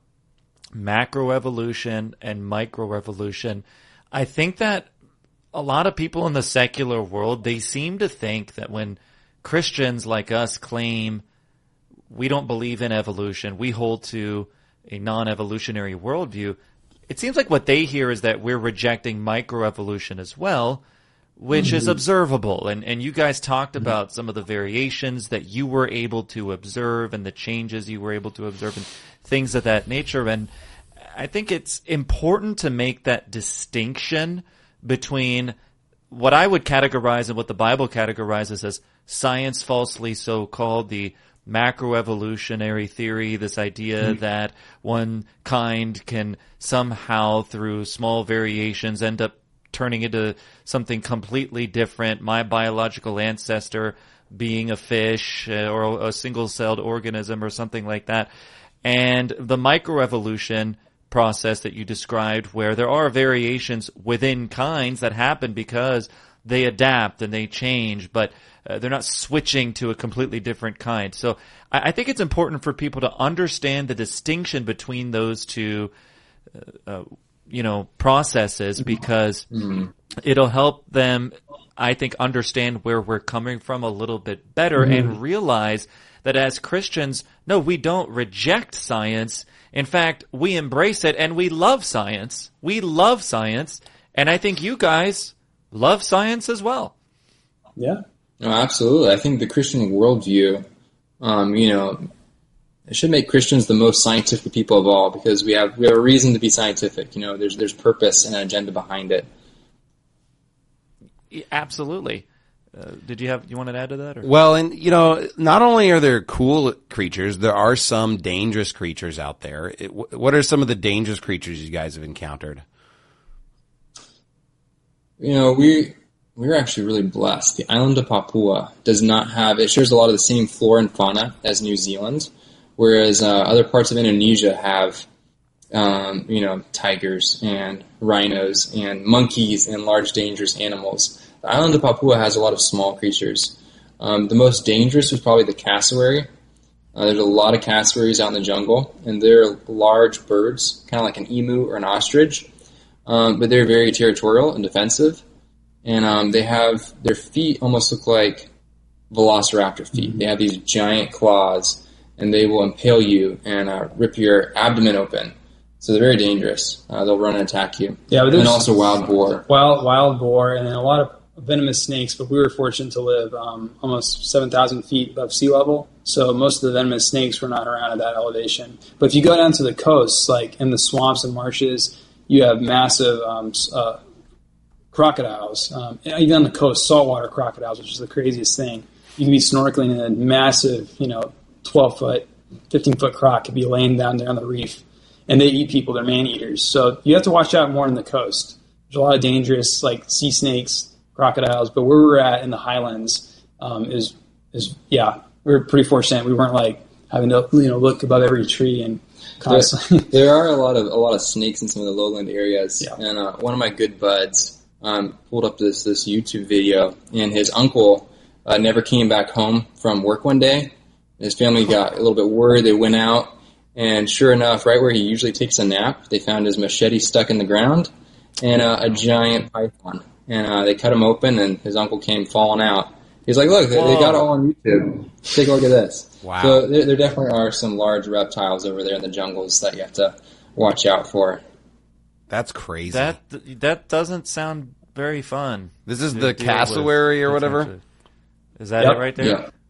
macroevolution and microevolution, I think that a lot of people in the secular world, they seem to think that when Christians like us claim we don't believe in evolution, we hold to a non-evolutionary worldview, it seems like what they hear is that we're rejecting microevolution as well, which mm-hmm. is observable. And, and you guys talked mm-hmm. about some of the variations that you were able to observe and the changes you were able to observe and things of that nature. And I think it's important to make that distinction between what I would categorize and what the Bible categorizes as science falsely so-called, the macroevolutionary theory, this idea mm-hmm. that one kind can somehow, through small variations, end up turning into something completely different, my biological ancestor being a fish uh, or a single-celled organism or something like that. And the microevolution process that you described, where there are variations within kinds that happen because they adapt and they change, but uh, they're not switching to a completely different kind. So I, I think it's important for people to understand the distinction between those two, uh, uh, you know, processes, because mm-hmm. it'll help them, I think, understand where we're coming from a little bit better mm-hmm. and realize that as Christians, no, we don't reject science. In fact, we embrace it and we love science. We love science. And I think you guys love science as well. Yeah. No, absolutely. I think the Christian worldview, um, you know, it should make Christians the most scientific people of all, because we have we have a reason to be scientific. You know, there's there's purpose and an agenda behind it. Yeah, absolutely. Uh, did you have you want to add to that? Or? Well, and you know, not only are there cool creatures, there are some dangerous creatures out there. It, what are some of the dangerous creatures you guys have encountered? You know, we we're actually really blessed. The island of Papua does not have it shares a lot of the same flora and fauna as New Zealand, whereas uh, other parts of Indonesia have, um, you know, tigers and rhinos and monkeys and large dangerous animals. The island of Papua has a lot of small creatures. Um, the most dangerous was probably the cassowary. Uh, there's a lot of cassowaries out in the jungle, and they're large birds, kind of like an emu or an ostrich, um, but they're very territorial and defensive. And um, they have their feet almost look like velociraptor feet. Mm-hmm. They have these giant claws, and they will impale you and uh, rip your abdomen open. So they're very dangerous. Uh, they'll run and attack you. Yeah, but and also wild boar. Wild wild boar, and then a lot of venomous snakes, but we were fortunate to live um, almost seven thousand feet above sea level, so most of the venomous snakes were not around at that elevation. But if you go down to the coast, like in the swamps and marshes, you have massive um, uh, crocodiles. Um, even on the coast, saltwater crocodiles, which is the craziest thing. You can be snorkeling and a massive, you know, twelve-foot, fifteen-foot croc could be laying down there on the reef, and they eat people. They're man-eaters. So you have to watch out more on the coast. There's a lot of dangerous, like, sea snakes, crocodiles, but where we're at in the highlands um, is is yeah, we we're pretty fortunate. We weren't like having to you know look above every tree and constantly. There, there are a lot of a lot of snakes in some of the lowland areas, yeah. and uh, one of my good buds um, pulled up this this YouTube video, and his uncle uh, never came back home from work one day. His family got a little bit worried. They went out, and sure enough, right where he usually takes a nap, they found his machete stuck in the ground and uh, a giant python. And uh, they cut him open, and his uncle came falling out. He's like, look, they, they got it all on YouTube. Take a look at this. Wow. So there, there definitely are some large reptiles over there in the jungles that you have to watch out for. That's crazy. That that doesn't sound very fun. This is the cassowary or whatever? Is that yep. it right there? Yeah.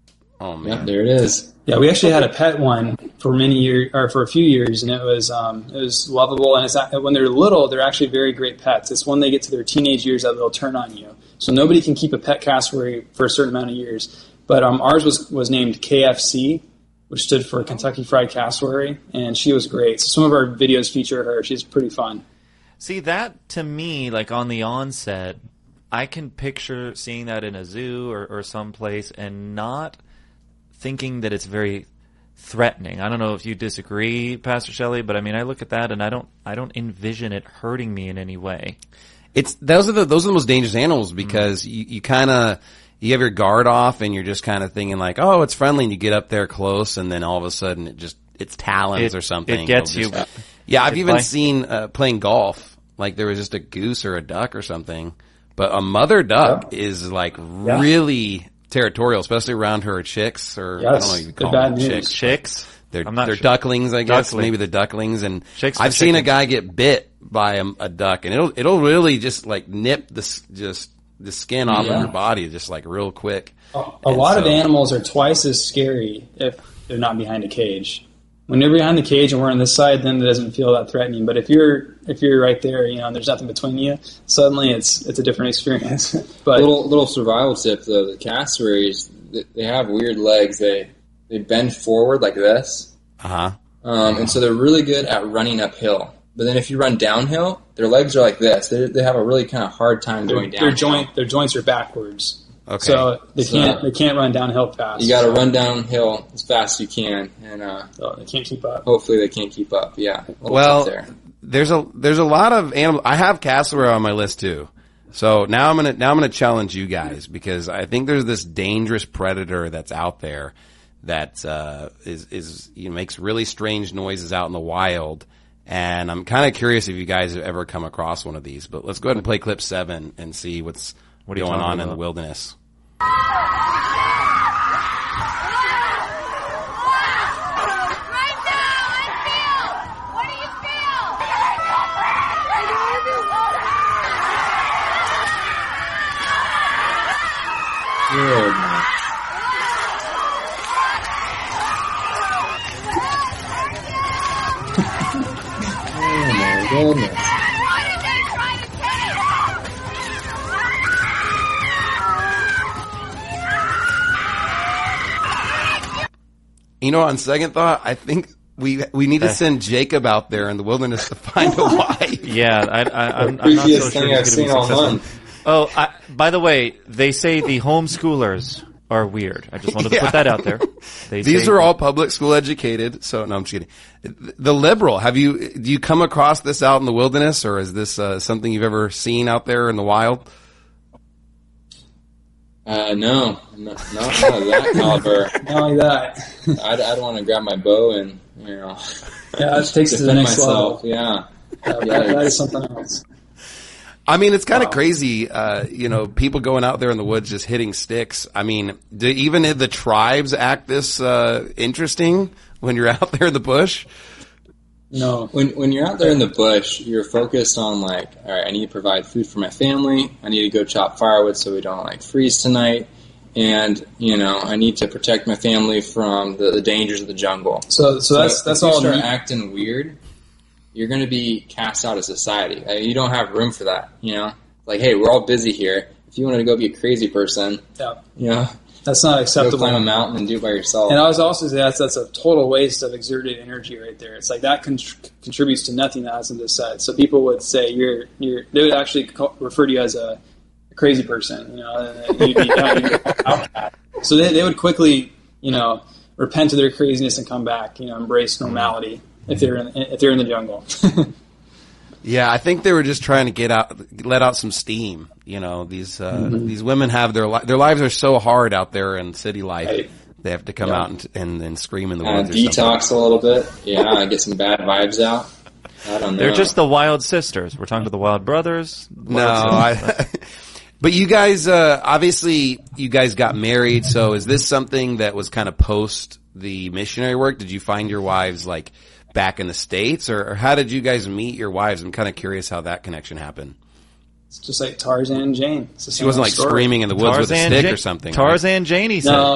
Oh man, yeah, there it is. Yeah, we actually had a pet one for many years, or for a few years, and it was um, it was lovable. And it's when they're little, they're actually very great pets. It's when they get to their teenage years that they'll turn on you. So nobody can keep a pet cassowary for a certain amount of years. But um, ours was was named K F C, which stood for Kentucky Fried Cassowary, and she was great. So some of our videos feature her. She's pretty fun. See, that to me, like on the onset, I can picture seeing that in a zoo or, or someplace and not thinking that it's very threatening. I don't know if you disagree, Pastor Shelley, but I mean, I look at that and I don't, I don't envision it hurting me in any way. It's those are the those are the most dangerous animals because mm-hmm. you, you kind of you have your guard off and you're just kind of thinking like, oh, it's friendly, and you get up there close, and then all of a sudden it just it's talons it, or something. It gets just, you. Yeah, I've it even bites. seen uh, playing golf. Like there was just a goose or a duck or something, but a mother duck yeah. is like yeah. really territorial, especially around her chicks, or yes, I don't know if you call them chicks. Chicks? They're, I'm not they're sure. ducklings, I guess. Duckling. Maybe the ducklings. And chicks I've seen chickens. a guy get bit by a, a duck, and it'll it'll really just like nip the just the skin off yeah. of your body, just like real quick. A, a lot so, of animals are twice as scary if they're not behind a cage. When you're behind the cage and we're on this side, then it doesn't feel that threatening. But if you're if you're right there, you know, and there's nothing between you, suddenly it's it's a different experience. But little little survival tip though: the cassowaries, they have weird legs. They they bend forward like this, uh huh, um, and so they're really good at running uphill. But then if you run downhill, their legs are like this. They they have a really kind of hard time their, going down. Their joint their joints are backwards. Okay. So they So, can't they can't run downhill fast. You got to run downhill as fast as you can, and uh, so they can't keep up. Hopefully, they can't keep up. Yeah. Well, there. there's a there's a lot of animals. I have cassowary on my list too. So now I'm gonna now I'm gonna challenge you guys because I think there's this dangerous predator that's out there that uh, is is you know, makes really strange noises out in the wild. And I'm kind of curious if you guys have ever come across one of these. But let's go ahead and play clip seven and see what's what are you going on about? in the wilderness. Good. Oh my goodness. You know, on second thought, I think we we need to send Jacob out there in the wilderness to find a wife. Yeah, I, I, I'm, I'm not so sure I've he's seen going to be all successful. Oh, I, by the way, they say the homeschoolers are weird. I just wanted to yeah. put that out there. They These say, are all public school educated. So no, I'm just kidding. The liberal. Have you do you come across this out in the wilderness, or is this uh, something you've ever seen out there in the wild? Uh, no, not, not, not of that caliber. Not like that. I'd, I'd want to grab my bow and, you know, yeah, it takes it to the next myself. level. Yeah, yeah that, that is something else. I mean, it's kind of wow. crazy, uh, you know, people going out there in the woods just hitting sticks. I mean, do even the tribes act this uh, interesting when you're out there in the bush? No. When when you're out there in the bush, you're focused on like, all right, I need to provide food for my family. I need to go chop firewood so we don't like freeze tonight. And, you know, I need to protect my family from the, the dangers of the jungle. So so that's so that's if all. you start neat. acting weird, you're going to be cast out of society. Uh, you don't have room for that, you know? Like, hey, we're all busy here. If you wanted to go be a crazy person, yeah. you know, that's not acceptable. Go climb a mountain and do it by yourself. And I was also saying that's that's a total waste of exerted energy right there. It's like that con- contributes to nothing that hasn't been said. So people would say you're you're. They would actually call, refer to you as a crazy person. You know, and you'd be, you know, you're outcast. So they they would quickly you know repent of their craziness and come back. You know, embrace normality if they're in, if they're in the jungle. Yeah, I think they were just trying to get out, let out some steam. You know, these uh, mm-hmm. these women have their li- their lives are so hard out there in city life. Right. They have to come yeah. out and, and and scream in the woods. Uh, detox a little bit, yeah, get some bad vibes out. I don't know. They're just the wild sisters. We're talking to the wild brothers. Wild no, I, but you guys, uh, obviously, you guys got married. So, is this something that was kind of post the missionary work? Did you find your wives like back in the States, or, or how did you guys meet your wives? I'm kind of curious how that connection happened. It's just like Tarzan and Jane. She wasn't like story. screaming in the woods Tarzan with a stick ja- or something. Tarzan right? Jane, he said. No,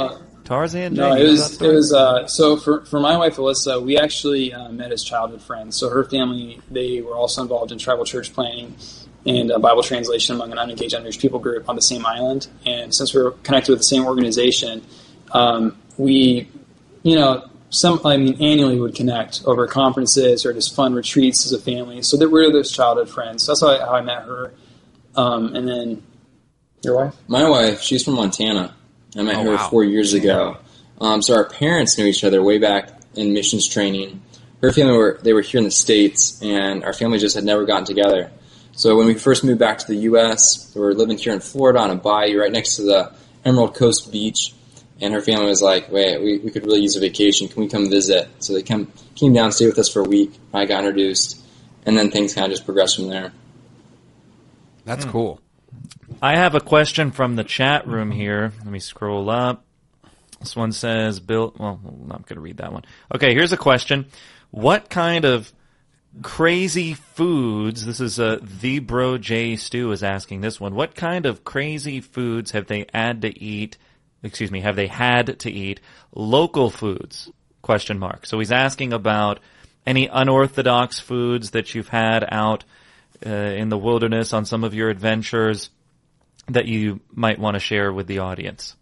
Tarzan? No, Jay, it you know was that it story? was uh, so for for my wife Alyssa, we actually uh, met as childhood friends. So her family, they were also involved in tribal church planning and uh, Bible translation among an unengaged unreached people group on the same island. And since we were connected with the same organization, um, we, you know, some I mean annually would connect over conferences or just fun retreats as a family. So that we're those childhood friends. So that's how I, how I met her. Um, and then your wife? My wife, she's from Montana. I met Oh, her wow. four years ago. Um, so our parents knew each other way back in missions training. Her family were they were here in the States, and our family just had never gotten together. So when we first moved back to the U S, we were living here in Florida on a bayou right next to the Emerald Coast Beach. And her family was like, wait, we, we could really use a vacation. Can we come visit? So they come, came down, stayed with us for a week. I got introduced. And then things kind of just progressed from there. That's cool. I have a question from the chat room here. Let me scroll up. This one says, Bill, well, I'm not going to read that one. Okay, here's a question. What kind of crazy foods, this is uh, the Bro J Stu is asking this one, what kind of crazy foods have they had to eat, excuse me, have they had to eat local foods? Question mark. So he's asking about any unorthodox foods that you've had out uh, in the wilderness on some of your adventures that you might want to share with the audience.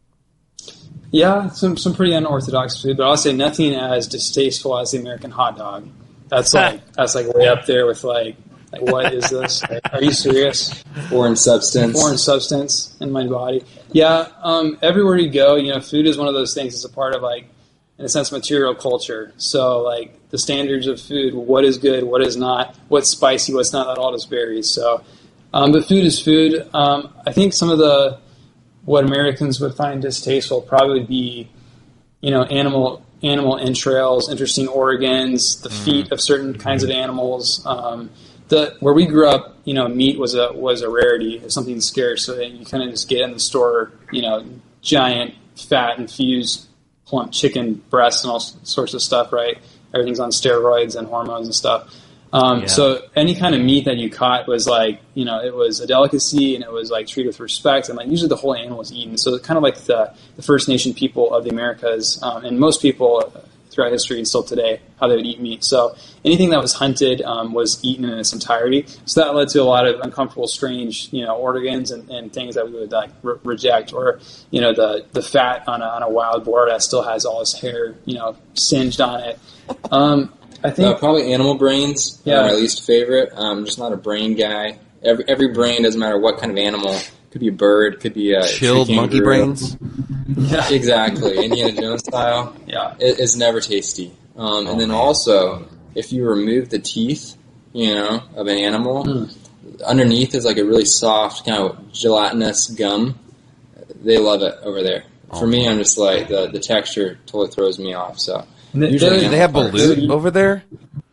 Yeah, some some pretty unorthodox food, but I'll say nothing as distasteful as the American hot dog. That's like that's like way up there with like like what is this? Like, are you serious? Foreign substance. Foreign substance in my body. Yeah, um, everywhere you go, you know, food is one of those things. It's a part of like, in a sense, material culture. So like the standards of food, what is good, what is not, what's spicy, what's not, that all just varies. So, um, but food is food. Um, I think some of the what Americans would find distasteful would probably be, you know, animal animal entrails, interesting organs, the feet of certain kinds of animals. Um, the where we grew up, you know, meat was a was a rarity, it was something scarce. So you kind of just get in the store, you know, giant, fat, infused, plump chicken breasts and all sorts of stuff, right? Everything's on steroids and hormones and stuff. Um, Yeah. So any kind of meat that you caught was like, you know, it was a delicacy and it was like treated with respect, and like usually the whole animal was eaten. So it's kind of like the, the First Nation people of the Americas, um, and most people throughout history and still today, how they would eat meat. So anything that was hunted um, was eaten in its entirety. So that led to a lot of uncomfortable, strange, you know, organs and, and things that we would like re- reject. Or, you know, the, the fat on a, on a wild boar that still has all his hair, you know, singed on it. Um, I think Uh, probably animal brains Yeah. are my least favorite. I'm just not a brain guy. Every every brain, doesn't matter what kind of animal. Could be a bird, could be a Chilled tree monkey kangaroo. brains. Yeah. Exactly, Indiana Jones style. Yeah. It, it's never tasty. Um, Oh, and then man. also, if you remove the teeth, you know, of an animal, Mm. underneath is like a really soft kind of gelatinous gum. They love it over there. Oh, For me, I'm just like the the texture totally throws me off. So They- usually they- Do they have animal parts. balut over there?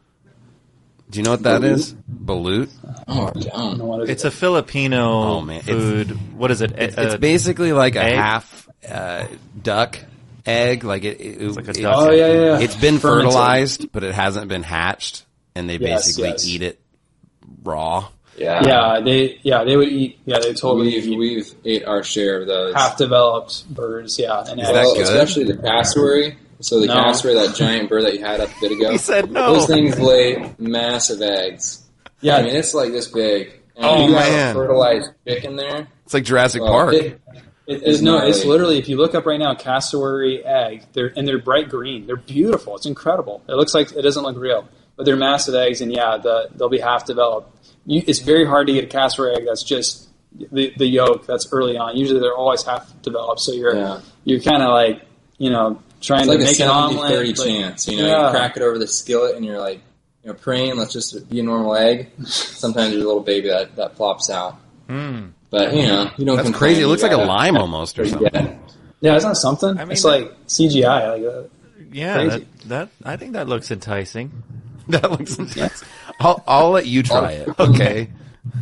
Do you know what that is? Balut? Oh, I I don't don't. know what it It's is. a Filipino Oh, man. It's- food. What is it? It's, Uh, it's basically like a egg? half uh, duck egg. Like it, it, It's like a it- duck Oh, egg. yeah, yeah, yeah. It's been Fermented. fertilized, but it hasn't been hatched, and they Yes, basically yes. eat it raw. Yeah. Yeah, they yeah they would eat. Yeah, they totally We've eat we've ate our share of those. half developed birds. Yeah, and Is eggs. that Well, good? especially the cassowary. So the No. cassowary, that giant bird that you had up a bit ago. He said no. Those things lay massive eggs. Yeah, I mean, it's like this big. And Oh, you got man. a fertilized chicken there. It's like Jurassic Well, Park. It, it, It's it's no, it's gnarly. literally, if you look up right now, cassowary egg, they're and they're bright green. They're beautiful. It's incredible. It looks like it doesn't look real, but they're massive eggs, and yeah, the, they'll be half developed. You, it's very hard to get a cassowary egg that's just the the yolk that's early on. Usually, they're always half developed, so you're Yeah. you're kind of like you know trying It's like to a make an seventy omelet. thirty but- chance. You know, yeah. you crack it over the skillet and you're like, you know, praying, let's just be a normal egg. Sometimes there's a little baby that, that flops out. Mm. But, you know, you don't That's complain. crazy. It looks You like a gotta- lime almost or something. Yeah. Yeah, it's not something. I mean, it's like C G I. Like uh, Yeah, Crazy. that, that I think that looks enticing. That looks intense. I'll, I'll let you try it. Okay.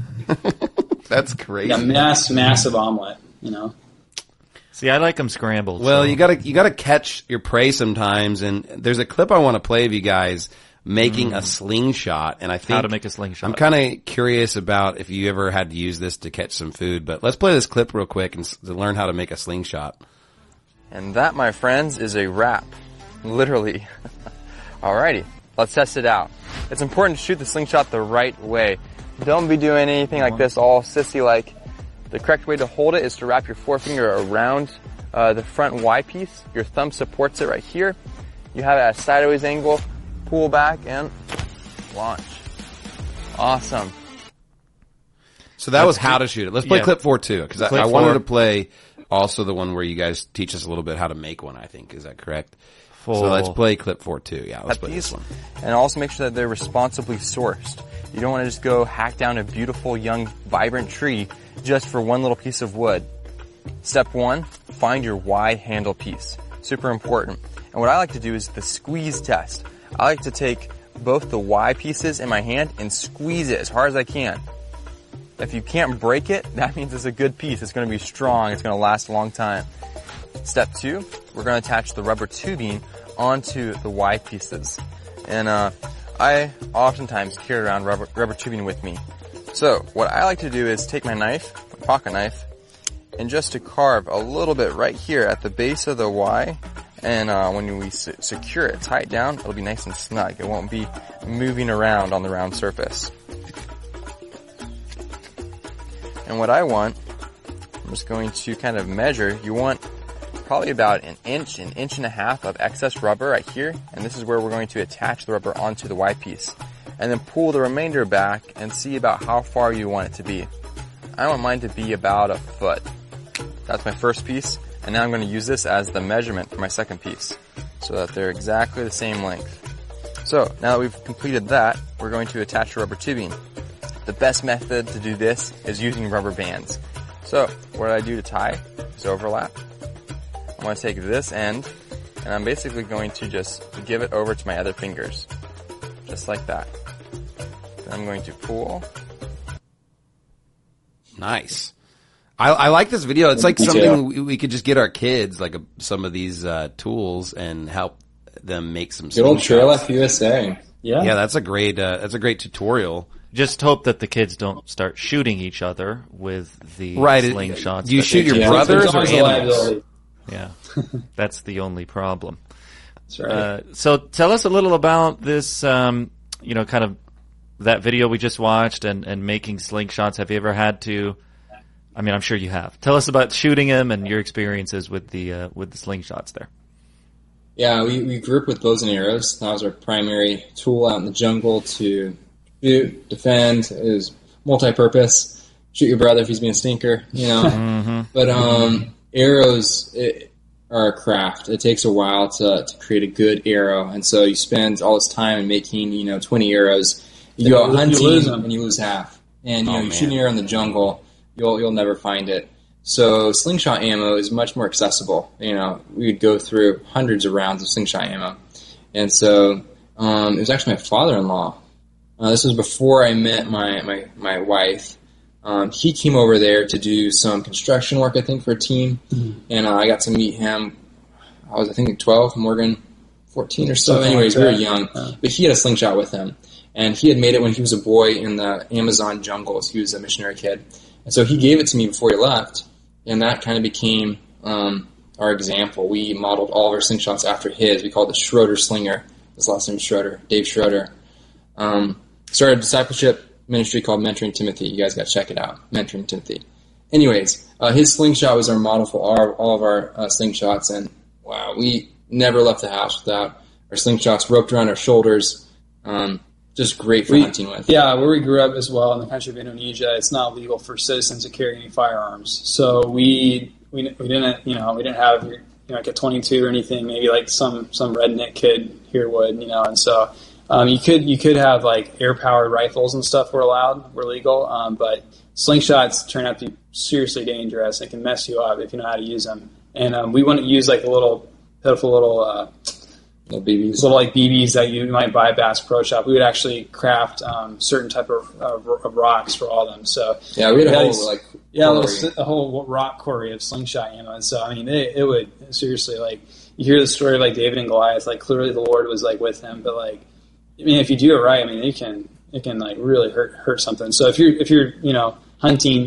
That's crazy. yeah, mass massive omelet. You know. See, I like them scrambled. Well, so- you gotta, you gotta catch your prey sometimes, and there's a clip I want to play of you guys making a slingshot, and I think How to make a slingshot. I'm kind of curious about if you ever had to use this to catch some food, but let's play this clip real quick and s- to learn how to make a slingshot. And that, my friends, is a wrap. Literally. Alrighty, let's test it out. It's important to shoot the slingshot the right way. Don't be doing anything like this all sissy-like. The correct way to hold it is to wrap your forefinger around uh, the front Y piece. Your thumb supports it right here. You have it at a sideways angle, pull back, and launch. Awesome. So that was how to shoot it. Let's play yeah. clip four too, because I, I four. wanted to play also the one where you guys teach us a little bit how to make one, I think. Is that correct? Four. So let's play clip four too. Yeah, let's At play these, this one. And also make sure that they're responsibly sourced. You don't want to just go hack down a beautiful, young, vibrant tree just for one little piece of wood. Step one, find your Y handle piece. Super important. And what I like to do is the squeeze test. I like to take both the Y pieces in my hand and squeeze it as hard as I can. If you can't break it, that means it's a good piece. It's going to be strong. It's going to last a long time. Step two, we're going to attach the rubber tubing onto the Y pieces. And uh, I oftentimes carry around rubber, rubber tubing with me. So what I like to do is take my knife, my pocket knife, and just to carve a little bit right here at the base of the Y. And uh, when we se- secure it tight down, it'll be nice and snug. It won't be moving around on the round surface. And what I want, I'm just going to kind of measure. You want probably about an inch, an inch and a half of excess rubber right here. And this is where we're going to attach the rubber onto the Y piece. And then pull the remainder back and see about how far you want it to be. I want mine to be about a foot. That's my first piece. And now I'm going to use this as the measurement for my second piece, so that they're exactly the same length. So now that we've completed that, we're going to attach rubber tubing. The best method to do this is using rubber bands. So what I do to tie is overlap. I'm going to take this end, and I'm basically going to just give it over to my other fingers, just like that. Then I'm going to pull. Nice. I, I like this video. It's like Me something too. we, we could just get our kids, like a, some of these uh, tools, and help them make some. Good old slingshots. Trail Life U S A. Yeah. Yeah, that's a great. Uh, that's a great tutorial. Just hope that the kids don't start shooting each other with the Right. it- slingshots. Do you that shoot they your do. Yeah. brothers It's or always a animals? liability. Yeah, that's the only problem. That's right. Uh, so tell us a little about this, um, you know, kind of that video we just watched and, and making slingshots. Have you ever had to, I mean, I'm sure you have. Tell us about shooting them and your experiences with the, uh, with the slingshots there. Yeah, we, we grew up with bows and arrows. That was our primary tool out in the jungle to shoot, defend. It was multi-purpose. Shoot your brother if he's being a stinker, you know. Mm-hmm. But um, arrows it, are a craft. It takes a while to, to create a good arrow, and so you spend all this time in making, you know, twenty arrows. You go out You hunting lose them. and you lose half. And you Oh, know, you man. shoot an arrow in the jungle, you'll you'll never find it. So slingshot ammo is much more accessible. You know, we would go through hundreds of rounds of slingshot ammo, and so um, it was actually my father-in-law. Uh, this was before I met my my my wife. Um, he came over there to do some construction work, I think, for a team, mm-hmm. and uh, I got to meet him. I was, I think, twelve, Morgan, fourteen or so. Something Anyways, like we were that. young, Yeah. but he had a slingshot with him, and he had made it when he was a boy in the Amazon jungles. He was a missionary kid, and so he gave it to me before he left, and that kind of became um, our example. We modeled all of our slingshots after his. We called it Schroeder Slinger. His last name is Schroeder, Dave Schroeder. Um, started a discipleship ministry called Mentoring Timothy. You guys got to check it out, Mentoring Timothy. Anyways, uh, his slingshot was our model for all, all of our uh, slingshots, and wow, we never left the house without our slingshots roped around our shoulders. Um, just great for We- hunting with. Yeah, where we grew up as well in the country of Indonesia, it's not legal for citizens to carry any firearms. So we we, we didn't you know we didn't have you know like a twenty-two or anything. Maybe like some some redneck kid here would, you know. And so um, you could you could have like air powered rifles and stuff were allowed, were legal, um, but slingshots turn out to be seriously dangerous. They can mess you up if you know how to use them. And um, we wouldn't use like a little pitiful little. Uh, Little B Bs. little like B Bs that you might buy at Bass Pro Shop. We would actually craft um, certain type of, of, of rocks for all of them. So Yeah, we had a whole, these- like, yeah, a, quarry. little, a whole rock quarry of slingshot ammo. And so I mean, it, it would seriously like you hear the story of like David and Goliath. Like clearly the Lord was like with him, but like I mean, if you do it right, I mean, it can it can like really hurt hurt something. So if you're if you're you know hunting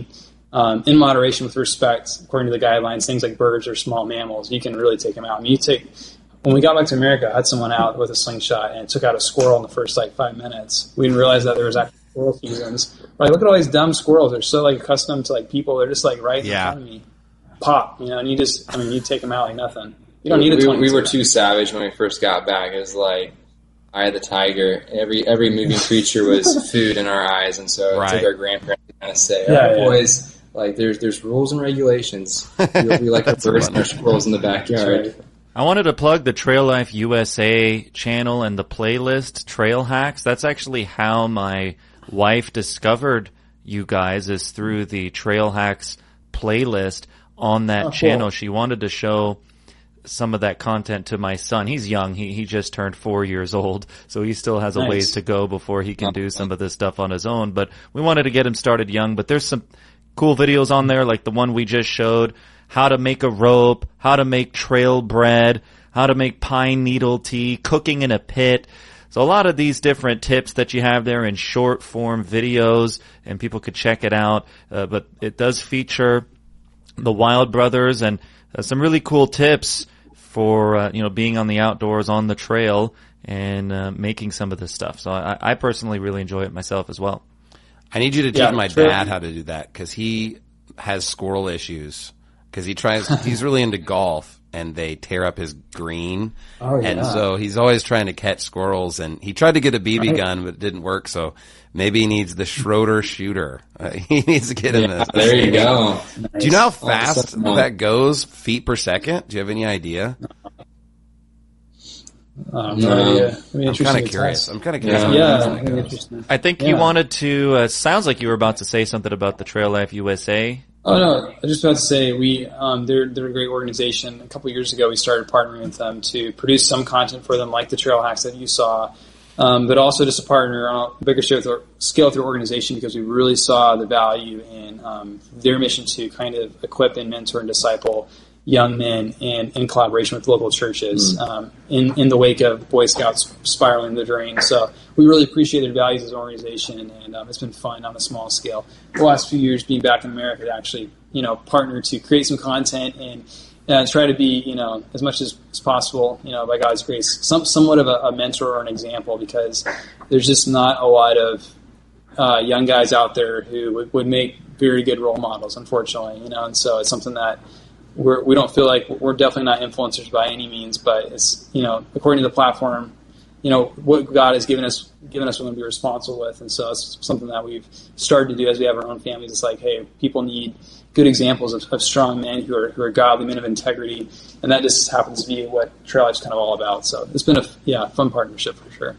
um, in moderation with respect, according to the guidelines, things like birds or small mammals, you can really take them out. I mean, you take, when we got back to America, I had someone out with a slingshot and it took out a squirrel in the first like five minutes. We didn't realize that there was actually squirrel seasons. Like, look at all these dumb squirrels. They're so like accustomed to like people. They're just like right yeah. in front of me. Pop, you know, and you just, I mean, you take them out like nothing. You don't need a we, twenty-two. we were too savage when we first got back. It was like Eye of the Tiger. Every every moving creature was food in our eyes, and so right. it took our grandparents to kind of say, Yeah, "All right, yeah. boys, like there's there's rules and regulations. We, we like our birds and our squirrels in the backyard." Right. I wanted to plug the Trail Life U S A channel and the playlist Trail Hacks. That's actually how my wife discovered you guys, is through the Trail Hacks playlist on that Oh, channel. cool. She wanted to show some of that content to my son. He's young. He he just turned four years old, so he still has a Nice. ways to go before he can do some of this stuff on his own. But we wanted to get him started young. But there's some cool videos on there, like the one we just showed, how to make a rope, how to make trail bread, how to make pine needle tea, cooking in a pit. So a lot of these different tips that you have there in short form videos, and people could check it out. Uh, but it does feature the Wild Brothers and uh, some really cool tips for, uh, you know, being on the outdoors, on the trail, and uh, making some of this stuff. So I, I personally really enjoy it myself as well. I need you to teach Yeah, my sure. dad how to do that, because he has squirrel issues. Because he tries, he's really into golf, and they tear up his green. Oh, And yeah. so he's always trying to catch squirrels, and he tried to get a B B Right. gun, but it didn't work. So maybe he needs the Schroeder shooter. Uh, he needs to get him Yeah, this. there you go. Do you know how Oh, fast that's fun. that goes, feet per second? Do you have any idea? Um, No. no idea. It'd be I'm kind interesting of to curious. test. I'm kind of curious. Yeah. how Yeah, fast I that think goes. interesting. I think you Yeah. wanted to, uh, sounds like you were about to say something about the Trail Life U S A. Oh no, I was just about to say we um, they're they're a great organization. A couple of years ago, we started partnering with them to produce some content for them, like the trail hacks that you saw, um, but also just to partner on a bigger scale with our, scale with their organization, because we really saw the value in um, their mission to kind of equip and mentor and disciple young men, and in collaboration with local churches, Mm. um, in in the wake of Boy Scouts spiraling the drain. So we really appreciate their values as an organization, and um, it's been fun on a small scale. The last few years being back in America to actually, you know, partner to create some content and uh, try to be, you know, as much as, as possible, you know, by God's grace, some somewhat of a, a mentor or an example, because there's just not a lot of uh, young guys out there who would, would make very good role models, unfortunately, you know, and so it's something that We're, we don't feel like we're definitely not influencers by any means, but it's, you know, according to the platform, you know, what God has given us, given us, we're going to be responsible with. And so it's something that we've started to do as we have our own families. It's like, hey, people need good examples of, of strong men who are, who are godly men of integrity. And that just happens to be what Trail Life's kind of all about. So it's been a, yeah, fun partnership for sure.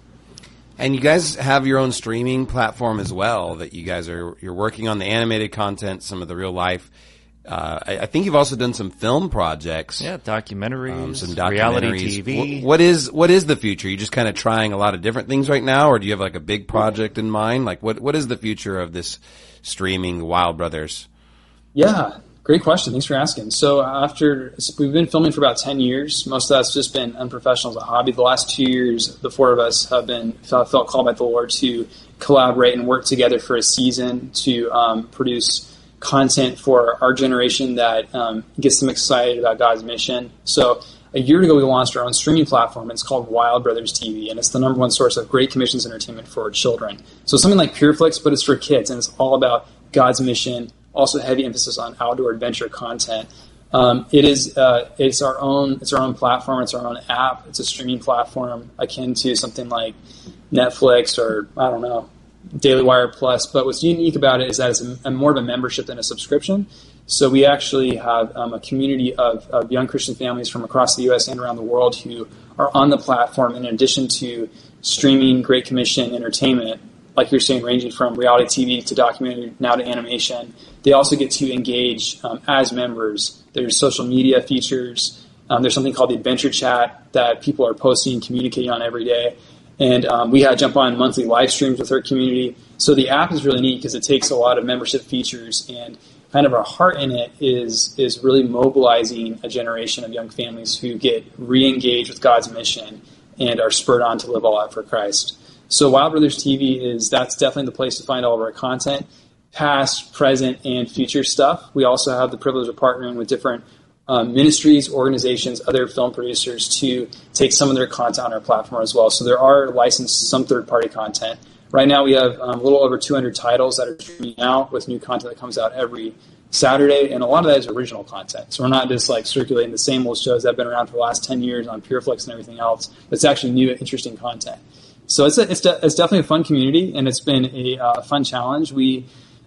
And you guys have your own streaming platform as well that you guys are, you're working on the animated content, some of the real life. Uh, I, I think you've also done some film projects. Yeah, documentaries, Um, some documentaries. reality T V. What, what is what is the future? Are you just kind of trying a lot of different things right now, or do you have like a big project in mind? Like, what what is the future of this streaming Wild Brothers? Yeah, great question. Thanks for asking. So after so we've been filming for about ten years. Most of that's just been unprofessional as a hobby. The last two years, the four of us have been felt, felt called by the Lord to collaborate and work together for a season to um, produce content for our generation that um, gets them excited about God's mission. So a year ago, we launched our own streaming platform. It's called Wild Brothers T V, and it's the number one source of great commissions entertainment for children. So something like PureFlix, but it's for kids, and it's all about God's mission. Also, heavy emphasis on outdoor adventure content. Um, it is uh, it's our own it's our own platform. It's our own app. It's a streaming platform akin to something like Netflix or I don't know, Daily Wire Plus. But what's unique about it is that it's a, a more of a membership than a subscription. So we actually have um, a community of, of young Christian families from across the U S and around the world who are on the platform in addition to streaming Great Commission entertainment, like you're saying, ranging from reality T V to documentary, now to animation. They also get to engage um, as members. There's social media features. Um, there's something called the Adventure Chat that people are posting and communicating on every day. And um, we had to jump on monthly live streams with our community. So the app is really neat because it takes a lot of membership features, and kind of our heart in it is is really mobilizing a generation of young families who get re-engaged with God's mission and are spurred on to live all out for Christ. So Wild Brothers T V is that's definitely the place to find all of our content. past, present, and future stuff. We also have the privilege of partnering with different um, ministries, organizations, other film producers to take some of their content on our platform as well. So there are licensed some third-party content. Right now we have um, a little over two hundred titles that are streaming out with new content that comes out every Saturday, and a lot of that is original content. So we're not just like circulating the same old shows that have been around for the last ten years on PureFlix and everything else. It's actually new, interesting content. So it's a, it's, de- it's definitely a fun community, and it's been a uh, fun challenge. We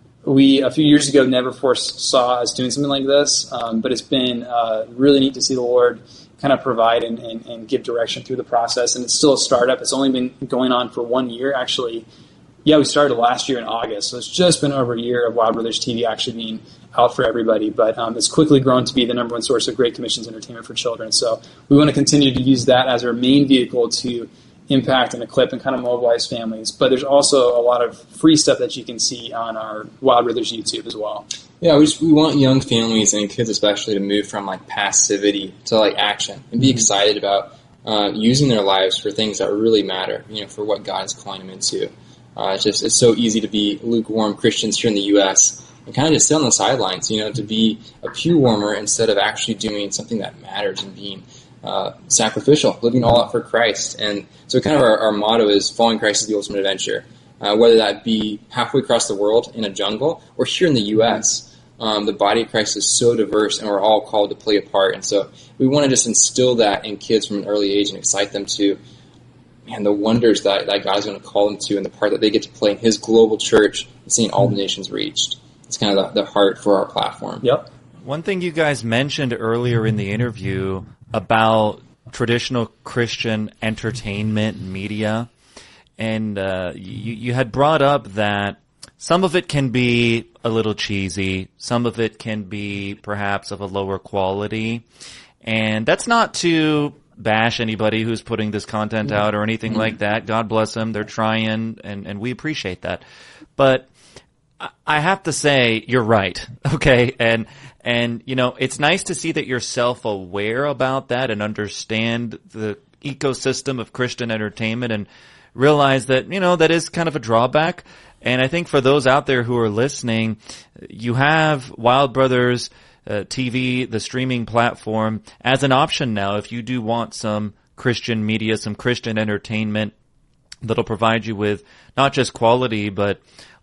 we a few years ago never foresaw us doing something like this, um, but it's been uh, really neat to see the Lord kind of provide and, and, and give direction through the process. And it's still a startup. It's only been going on for one year, actually. Yeah, we started last year in August, so it's just been over a year of Wild Brothers T V actually being out for everybody. But um, it's quickly grown to be the number one source of Great Commissions entertainment for children. So we want to continue to use that as our main vehicle to impact and equip and kind of mobilize families. But there's also a lot of free stuff that you can see on our Wild Brothers YouTube as well. Yeah, we just, we want young families and kids especially to move from like passivity to like action and be mm-hmm. excited about uh, using their lives for things that really matter, you know, for what God is calling them into. Uh, it's just, it's so easy to be lukewarm Christians here in the U S and kind of just sit on the sidelines, you know, to be a pew warmer instead of actually doing something that matters and being uh, sacrificial, living all out for Christ. And so kind of our, our motto is following Christ is the ultimate adventure, uh, whether that be halfway across the world in a jungle or here in the U S Um, the body of Christ is so diverse, and we're all called to play a part. And so we want to just instill that in kids from an early age and excite them to, man, the wonders that, that God is going to call them to and the part that they get to play in His global church and seeing all the nations reached. It's kind of the, the heart for our platform. Yep. One thing you guys mentioned earlier in the interview about traditional Christian entertainment media, and uh, you, you had brought up that some of it can be a little cheesy. Some of it can be perhaps of a lower quality. And that's not to bash anybody who's putting this content out or anything mm-hmm. like that. God bless them. They're trying, and, and we appreciate that. But I have to say, you're right. Okay. And, and, you know, it's nice to see that you're self-aware about that and understand the ecosystem of Christian entertainment and realize that, you know, that is kind of a drawback. And I think for those out there who are listening, you have Wild Brothers uh, T V, the streaming platform, as an option now if you do want some Christian media, some Christian entertainment that'll provide you with not just quality, but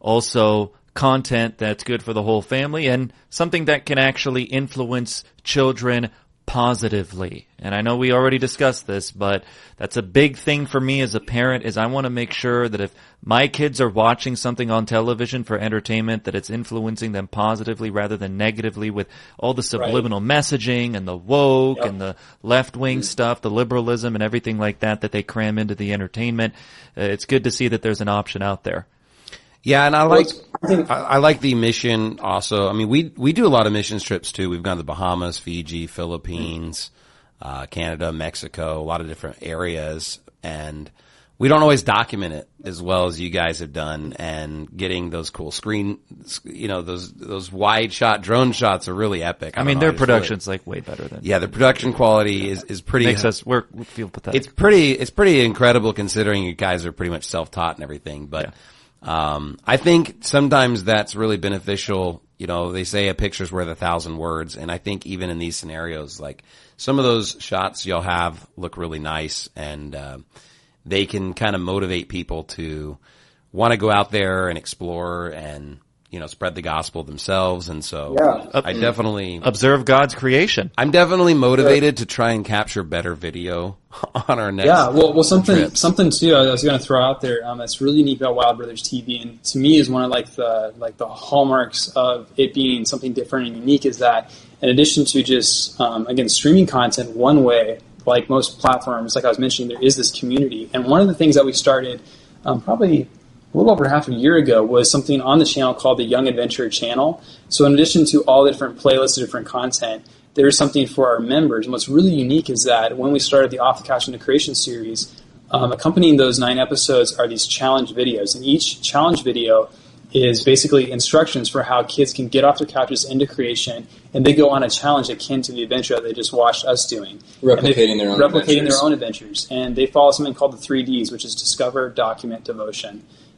also content that's good for the whole family and something that can actually influence children positively. And I know we already discussed this, but that's a big thing for me as a parent is I want to make sure that if my kids are watching something on television for entertainment, that it's influencing them positively rather than negatively with all the subliminal right. messaging and the woke yep. and the left-wing mm-hmm. stuff, the liberalism and everything like that that they cram into the entertainment. Uh, it's good to see that there's an option out there. Yeah, and I like I, I like the mission also. I mean, we we do a lot of mission trips too. We've gone to the Bahamas, Fiji, Philippines, uh, Canada, Mexico, a lot of different areas, and we don't always document it as well as you guys have done. And getting those cool screen, you know, those those wide shot drone shots are really epic. I, I mean, know, their production's really, like way better than yeah. The production quality is is pretty makes us we're, we feel pathetic. It's pretty it's pretty incredible considering you guys are pretty much self taught and everything, but. Yeah. Um, I think sometimes that's really beneficial. You know, they say a picture's worth a thousand words. And I think even in these scenarios, like some of those shots you'll have look really nice and, uh, they can kind of motivate people to want to go out there and explore and, you know, spread the gospel themselves. And so yeah. I definitely observe God's creation. I'm definitely motivated to try and capture better video on our next. Yeah. Well, well, something, trips. something too, I was going to throw out there. Um, that's really neat about Wild Brothers T V. And to me is one of like the, like the hallmarks of it being something different and unique is that in addition to just, um, again, streaming content one way, like most platforms, like I was mentioning, there is this community. And one of the things that we started, um, probably a little over half a year ago was something on the channel called the Young Adventurer channel. So in addition to all the different playlists of different content, there is something for our members. And what's really unique is that when we started the Off the Couch into Creation series, um, accompanying those nine episodes are these challenge videos. And each challenge video is basically instructions for how kids can get off their couches into creation, and they go on a challenge akin to the adventure that they just watched us doing. Replicating their own replicating adventures. their own adventures. And they follow something called the three Ds, which is discover, document, devotion.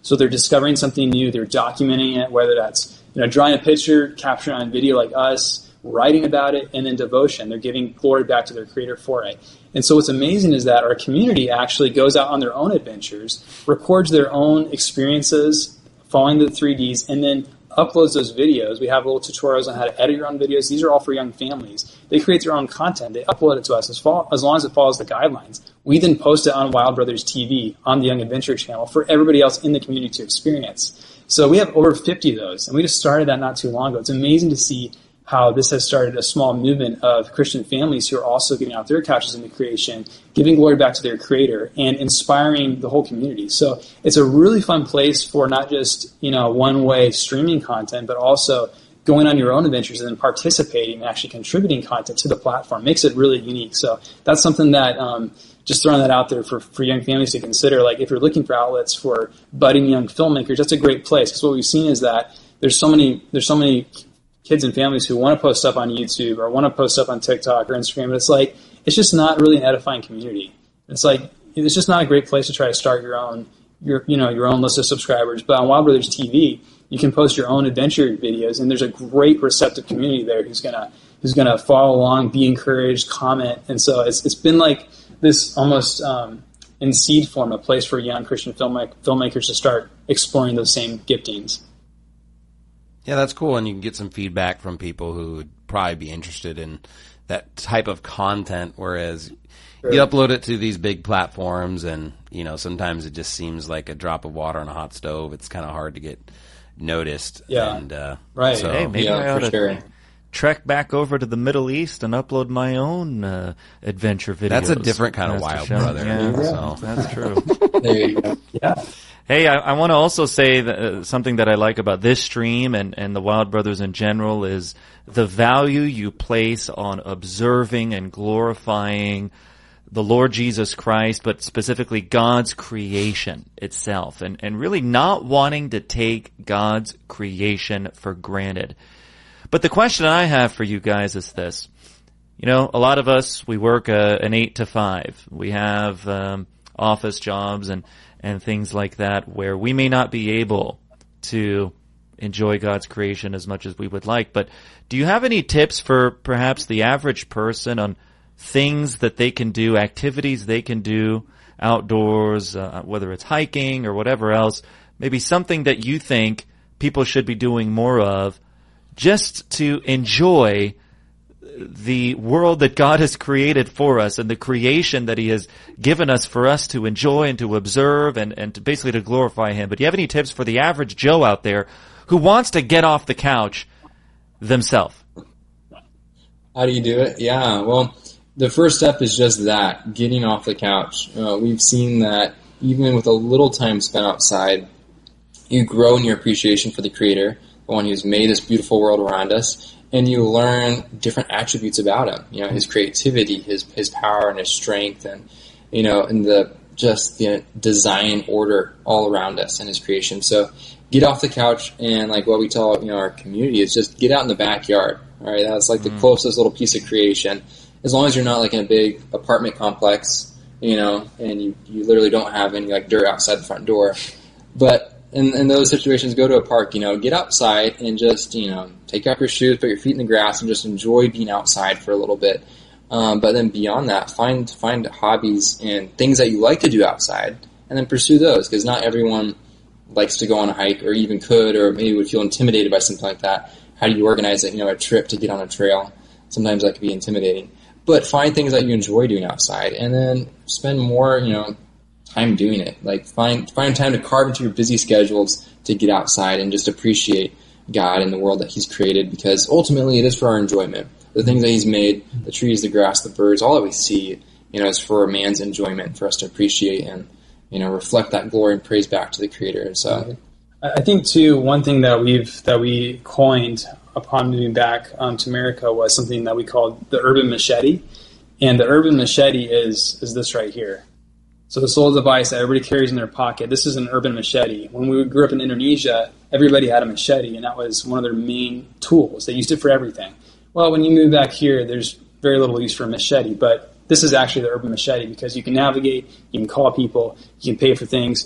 So they're discovering something new. They're documenting it, whether that's, you know, drawing a picture, capturing it on video like us, writing about it, and then devotion. They're giving glory back to their creator for it. And so what's amazing is that our community actually goes out on their own adventures, records their own experiences, following the three Ds, and then uploads those videos. We have little tutorials on how to edit your own videos. These are all for young families. They create their own content. They upload it to us as, far, as long as it follows the guidelines. We then post it on Wild Brothers T V on the Young Adventure channel for everybody else in the community to experience. So we have over fifty of those, and we just started that not too long ago. It's amazing to see how this has started a small movement of Christian families who are also getting out their couches into creation, giving glory back to their creator, and inspiring the whole community. So it's a really fun place for not just, you know, one-way streaming content, but also going on your own adventures and then participating and actually contributing content to the platform. Makes it really unique. So that's something that, um, just throwing that out there for, for young families to consider. Like, if you're looking for outlets for budding young filmmakers, that's a great place, because what we've seen is that there's so many, there's so many kids and families who want to post up on YouTube or want to post up on TikTok or Instagram, but it's like, it's just not really an edifying community. It's like, it's just not a great place to try to start your own, your, you know, your own list of subscribers. But on Wild Brothers T V, you can post your own adventure videos, and there's a great receptive community there who's gonna, who's gonna follow along, be encouraged, comment. And so it's, it's been like this almost, um, in seed form, a place for young Christian filmmak- filmmakers to start exploring those same giftings. Yeah, that's cool, and you can get some feedback from people who would probably be interested in that type of content, whereas sure. you upload it to these big platforms, and, you know, sometimes it just seems like a drop of water on a hot stove. It's kind of hard to get noticed. Yeah, and, uh, right. So, hey, maybe yeah, I ought to sure. trek back over to the Middle East and upload my own uh, adventure videos. That's a different kind of wild brother. Yeah, so. That's true. There you go. Yeah. Hey, I, I want to also say that, uh, something that I like about this stream and, and the Wild Brothers in general is the value you place on observing and glorifying the Lord Jesus Christ, but specifically God's creation itself, and, and really not wanting to take God's creation for granted. But the question I have for you guys is this. You know, a lot of us, we work uh, an eight to five. We have um, office jobs and and things like that, where we may not be able to enjoy God's creation as much as we would like. But do you have any tips for perhaps the average person on things that they can do, activities they can do outdoors, uh, whether it's hiking or whatever else, maybe something that you think people should be doing more of just to enjoy the world that God has created for us and the creation that He has given us for us to enjoy and to observe and, and to basically to glorify Him. But do you have any tips for the average Joe out there who wants to get off the couch themselves? How do you do it? Yeah, well, the first step is just that, getting off the couch. Uh, we've seen that even with a little time spent outside, you grow in your appreciation for the Creator, the one who's made this beautiful world around us, and you learn different attributes about Him. You know, His creativity, His His power, and His strength, and you know, and the just the design order all around us in His creation. So, get off the couch, and like what we tell you know our community is just get out in the backyard. All right, that's like mm-hmm. the closest little piece of creation. As long as you're not like in a big apartment complex, you know, and you you literally don't have any like dirt outside the front door, but in, in those situations, go to a park, you know, get outside and just, you know, take off your shoes, put your feet in the grass, and just enjoy being outside for a little bit. Um, but then beyond that, find find hobbies and things that you like to do outside, and then pursue those, because not everyone likes to go on a hike, or even could, or maybe would feel intimidated by something like that. How do you organize it, you know, a trip to get on a trail? Sometimes that can be intimidating. But find things that you enjoy doing outside, and then spend more, you know, time doing it. Like find find time to carve into your busy schedules to get outside and just appreciate God and the world that He's created, because ultimately it is for our enjoyment. The things that He's made, the trees, the grass, the birds, all that we see, you know, is for man's enjoyment, for us to appreciate and, you know, reflect that glory and praise back to the Creator. And so, I think too, one thing that we've that we coined upon moving back um, to America was something that we called the urban machete, and the urban machete is is this right here. So this little device that everybody carries in their pocket, this is an urban machete. When we grew up in Indonesia, everybody had a machete, and that was one of their main tools. They used it for everything. Well, when you move back here, there's very little use for a machete, but this is actually the urban machete, because you can navigate, you can call people, you can pay for things.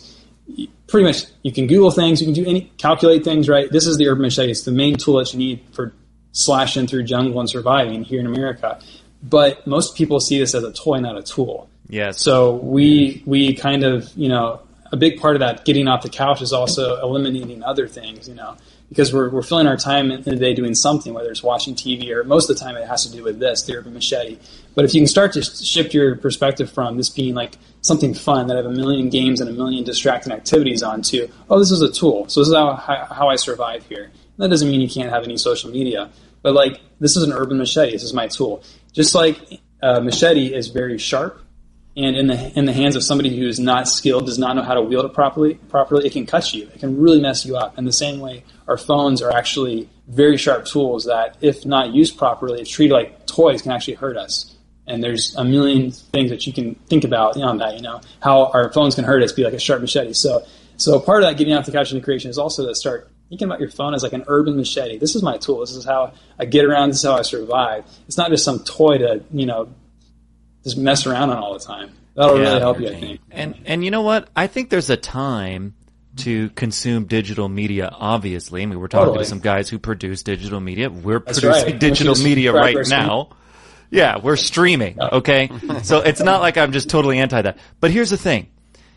pretty much you can Google things, you can do any calculate things, right? This is the Urban Machete. It's the main tool that you need for slashing through jungle and surviving here in America. But most people see this as a toy, not a tool. Yes. So we we kind of, you know, a big part of that getting off the couch is also eliminating other things, you know, because we're we're filling our time in the day doing something, whether it's watching T V or most of the time it has to do with this, the Urban Machete. But if you can start to shift your perspective from this being like something fun that I have a million games and a million distracting activities on to, oh, this is a tool. So this is how how I survive here. That doesn't mean you can't have any social media, but like this is an Urban Machete. This is my tool. Just like a machete is very sharp, and in the in the hands of somebody who is not skilled, does not know how to wield it properly, properly, it can cut you. It can really mess you up. In the same way, our phones are actually very sharp tools that, if not used properly, if treated like toys, can actually hurt us. And there's a million things that you can think about on that. You know how our phones can hurt us, be like a sharp machete. So, so part of that getting off the couch into creation is also to start thinking about your phone as like an urban machete. This is my tool. This is how I get around. This is how I survive. It's not just some toy to, you know, just mess around on all the time. That'll Yeah. really help you, I think. And and you know what? I think there's a time to consume digital media, obviously. I mean, we're talking Totally. to some guys who produce digital media. We're That's producing right. digital Which is media right, right we're now. Yeah, we're streaming, okay? So it's not like I'm just totally anti that. But here's the thing.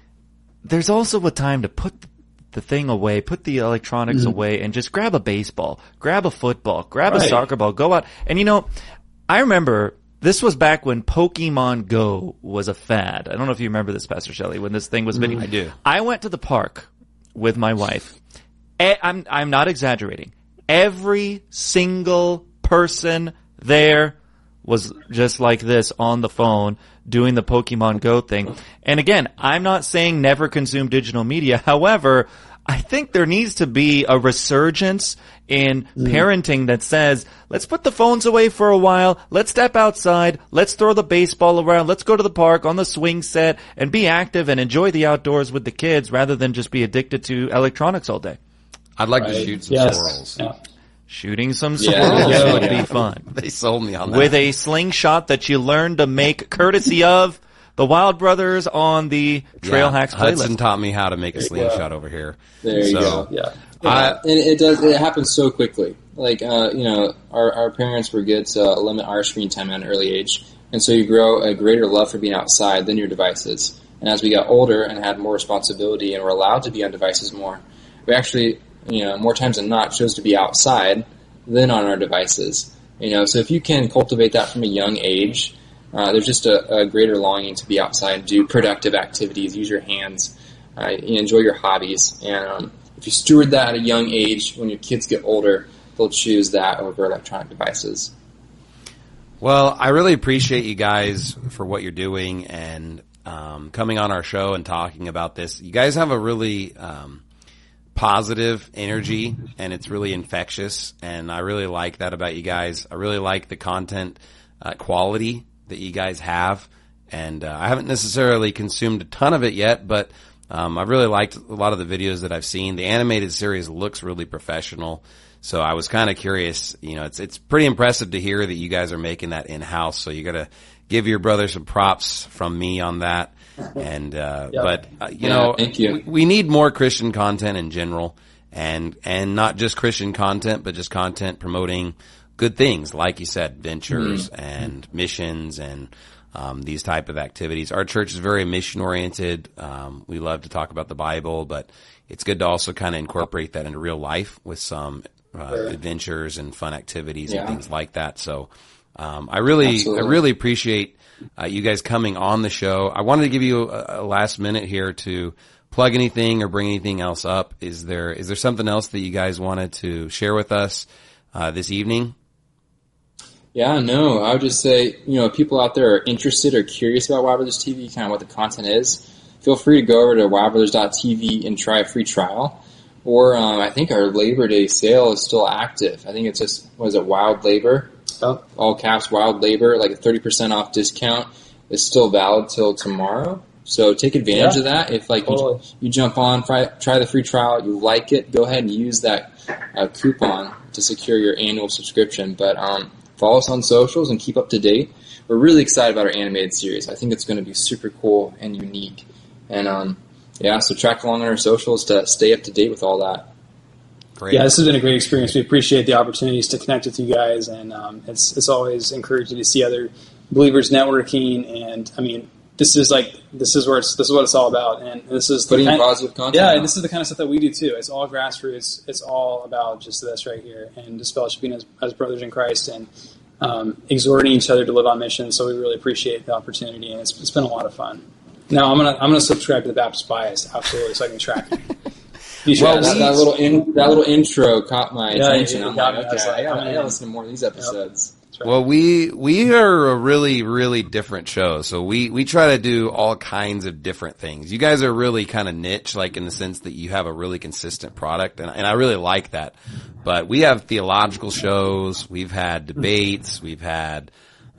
There's also a time to put the thing away, put the electronics Mm-hmm. away, and just grab a baseball, grab a football, grab a Right. soccer ball, go out. And you know, I remember this was back when Pokemon Go was a fad. I don't know if you remember this, Pastor Shelley, when this thing was big. I do. I went to the park with my wife. E- I'm, I'm not exaggerating. Every single person there was just like this on the phone doing the Pokemon Go thing. And again, I'm not saying never consume digital media. However, I think there needs to be a resurgence in parenting that says, let's put the phones away for a while. Let's step outside. Let's throw the baseball around. Let's go to the park on the swing set and be active and enjoy the outdoors with the kids rather than just be addicted to electronics all day. I'd like to Right. shoot some Yes. squirrels. Yeah. Shooting some Yeah. squirrels Yeah. would Yeah. be fun. They sold me on that. With a slingshot that you learned to make courtesy of the Wild Brothers on the Trail Yeah, Hacks Hudson playlist. taught me how to make a slingshot over here. There you so, go. Yeah. Yeah, and it does. It happens so quickly. Like uh, you know, our our parents were good to limit our screen time at an early age, and so you grow a greater love for being outside than your devices. And as we got older and had more responsibility and were allowed to be on devices more, we actually, you know, more times than not, chose to be outside than on our devices. You know, so if you can cultivate that from a young age, uh, there's just a, a greater longing to be outside, do productive activities, use your hands, uh, enjoy your hobbies, and um, if you steward that at a young age, when your kids get older, they'll choose that over electronic devices. Well, I really appreciate you guys for what you're doing and um, coming on our show and talking about this. You guys have a really um, positive energy, and it's really infectious, and I really like that about you guys. I really like the content uh, quality that you guys have, and uh, I haven't necessarily consumed a ton of it yet, but um, I really liked a lot of the videos that I've seen. The animated series looks really professional. So I was kind of curious, you know, it's, it's pretty impressive to hear that you guys are making that in-house. So you gotta give your brother some props from me on that. And, uh, Yeah. but, uh, you Yeah, know, thank you. We, we need more Christian content in general, and, and not just Christian content, but just content promoting good things, like you said, ventures Mm-hmm. and missions and, um, these type of activities. Our church is very mission oriented. Um, we love to talk about the Bible, but it's good to also kind of incorporate that into real life with some Uh, adventures and fun activities Yeah. and things like that. So, um, I really, Absolutely. I really appreciate, uh, you guys coming on the show. I wanted to give you a, a last minute here to plug anything or bring anything else up. Is there, is there something else that you guys wanted to share with us, uh, this evening? Yeah, no, I would just say, you know, if people out there are interested or curious about Wild Brothers T V, kind of what the content is, feel free to go over to wild brothers dot t v and try a free trial. Or um, I think our Labor Day sale is still active. I think it's just, what is it, Wild Labor? Oh. All caps, Wild Labor, like a thirty percent off discount is still valid till tomorrow. So take advantage Yeah. of that. If like Totally. you, you jump on, try, try the free trial, you like it, go ahead and use that uh, coupon to secure your annual subscription. But um, follow us on socials and keep up to date. We're really excited about our animated series. I think it's going to be super cool and unique. And um, yeah, so track along on our socials to stay up to date with all that. Great. Yeah, this has been a great experience. We appreciate the opportunities to connect with you guys, and um, it's it's always encouraging to see other believers networking. And I mean, this is like this is where it's this is what it's all about. And this is putting the kind, positive content. Yeah, out. and this is the kind of stuff that we do too. It's all grassroots. It's all about just this right here, and just fellowshipping as, as brothers in Christ, and um, exhorting each other to live on mission. So we really appreciate the opportunity, and it's, it's been a lot of fun. Now I'm gonna I'm gonna subscribe to the Baptist Bias, absolutely, so I can track it. Well, that, that little in, that little intro caught my Yeah, attention. it I'm got like, me. I was okay, like, I gotta, I'm I in. gotta listen to more of these episodes. Yep. Right. Well, we we are a really, really different show. So we, we try to do all kinds of different things. You guys are really kind of niche, like in the sense that you have a really consistent product, and, and I really like that. But we have theological shows, we've had debates, we've had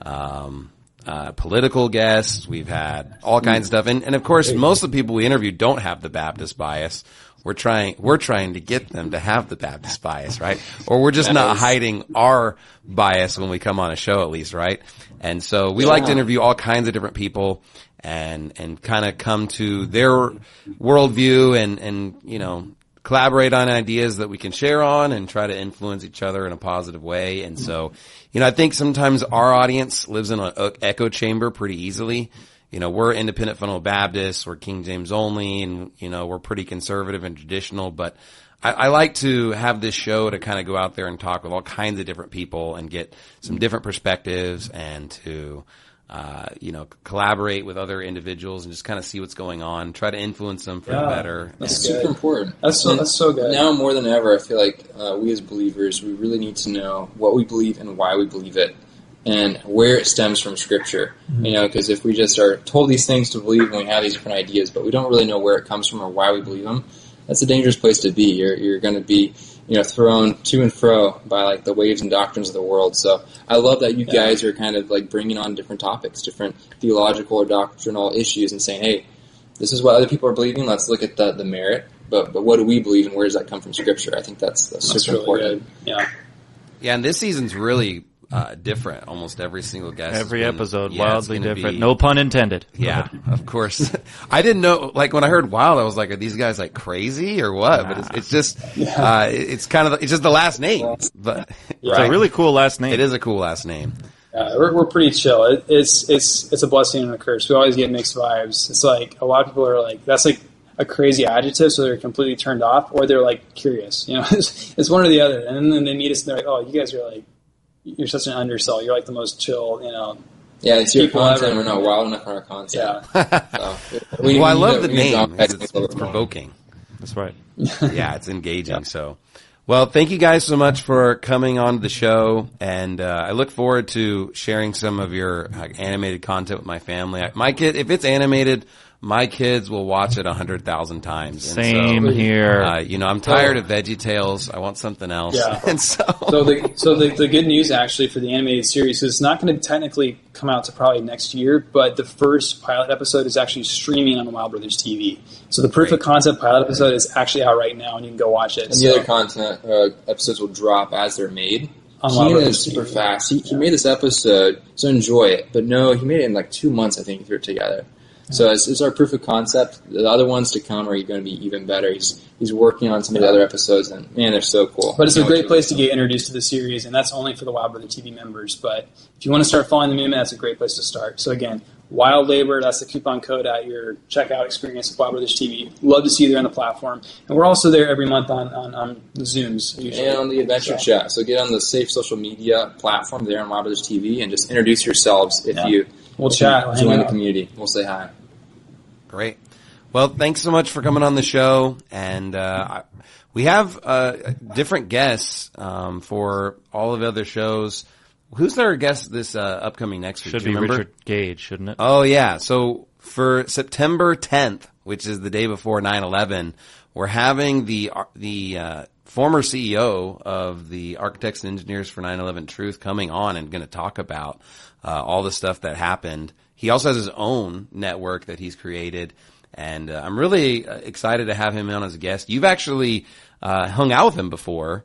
um, uh, political guests, we've had all kinds of stuff. And, and of course, most of the people we interview don't have the Baptist bias. We're trying, we're trying to get them to have the Baptist bias, right? Or we're just not hiding our bias when we come on a show, at least, right? And so we like to interview all kinds of different people and, and kind of come to their worldview and, and, you know, collaborate on ideas that we can share on and try to influence each other in a positive way. And so, you know, I think sometimes our audience lives in an echo chamber pretty easily. You know, we're independent fundamental Baptists, we're King James only, and, you know, we're pretty conservative and traditional, but I, I like to have this show to kind of go out there and talk with all kinds of different people and get some different perspectives and to, uh, you know, collaborate with other individuals and just kind of see what's going on, try to influence them for Yeah, the better. that's It's good. super important. That's so, that's so good. Now more than ever, I feel like uh, we as believers, we really need to know what we believe and why we believe it, and where it stems from Scripture. Mm-hmm. You know, because if we just are told these things to believe and we have these different ideas, but we don't really know where it comes from or why we believe them, that's a dangerous place to be. You're you're going to be, you know, thrown to and fro by like the waves and doctrines of the world. So I love that you Yeah. guys are kind of like bringing on different topics, different theological or doctrinal issues, and saying, hey, this is what other people are believing. Let's look at the the merit. But but what do we believe and where does that come from Scripture? I think that's that's, That's super really important. good. Yeah. Yeah, and this season's really uh different. Almost every single guest. has Every been- episode, yeah, it's wildly gonna different. be- No pun intended. Yeah, of course. I didn't know, like when I heard wild, I was like, are these guys like crazy or what? But it's, it's just, uh, it's kind of, it's just the last name. But, It's a really cool last name. It is a cool last name. Uh, we're, we're pretty chill. It, it's it's it's a blessing and a curse. We always get mixed vibes. It's like a lot of people are like, that's like a crazy adjective, so they're completely turned off, or they're like curious. You know, it's, it's one or the other. And then they meet us and they're like, oh, you guys are like, you're such an undersell. You're like the most chill, you know. Yeah, it's your people content. ever. We're not wild enough for our content. Yeah. So, we, Well, I we love need the to- we need to name. dominate It's, a it's little bit more. provoking. That's right. Yeah, it's engaging. So, well, thank you guys so much for coming on the show, and uh, I look forward to sharing some of your uh, animated content with my family. I, my kid, if it's animated, my kids will watch it a hundred thousand times. And Same so, here. Uh, you know, I'm tired of Veggie Tales. I want something else. Yeah. And so, So the so the, the good news actually for the animated series is it's not going to technically come out to probably next year, but the first pilot episode is actually streaming on Wild Brothers T V. So the proof Great. of concept pilot episode is actually out right now, and you can go watch it. And So- the other content uh, episodes will drop as they're made. On Wild Keenan Brothers is super T V. fast. He, he made this episode, so enjoy it. But no, he made it in like two months, I think, he threw it together. So it's, it's our proof of concept. The other ones to come are going to be even better. He's he's working on some of the other episodes, and man, they're so cool. But it's Can't a wait great place to listen. get introduced to the series, and that's only for the Wild Brother T V members. But if you want to start following the movement, that's a great place to start. So again, Wild Labor, that's the coupon code at your checkout experience of Wild Brothers T V. Love to see you there on the platform. And we're also there every month on, on, on the Zooms. Usually. And on the Adventure So- Chat. So get on the safe social media platform there on Wild Brothers T V and just introduce yourselves if Yeah. you We'll if chat, you we'll hang join the out. community. We'll say hi. great. Well, thanks so much for coming on the show, and uh, I- we have uh, different guests um, for all of the other shows. Who's our guest this uh, upcoming next week? Should Do you be remember? Richard Gage, shouldn't it? Oh yeah. So for September tenth, which is the day before nine eleven, we're having the the uh, former C E O of the Architects and Engineers for nine eleven Truth coming on and going to talk about uh, all the stuff that happened. He also has his own network that he's created, and uh, I'm really uh, excited to have him on as a guest. You've actually uh, hung out with him before.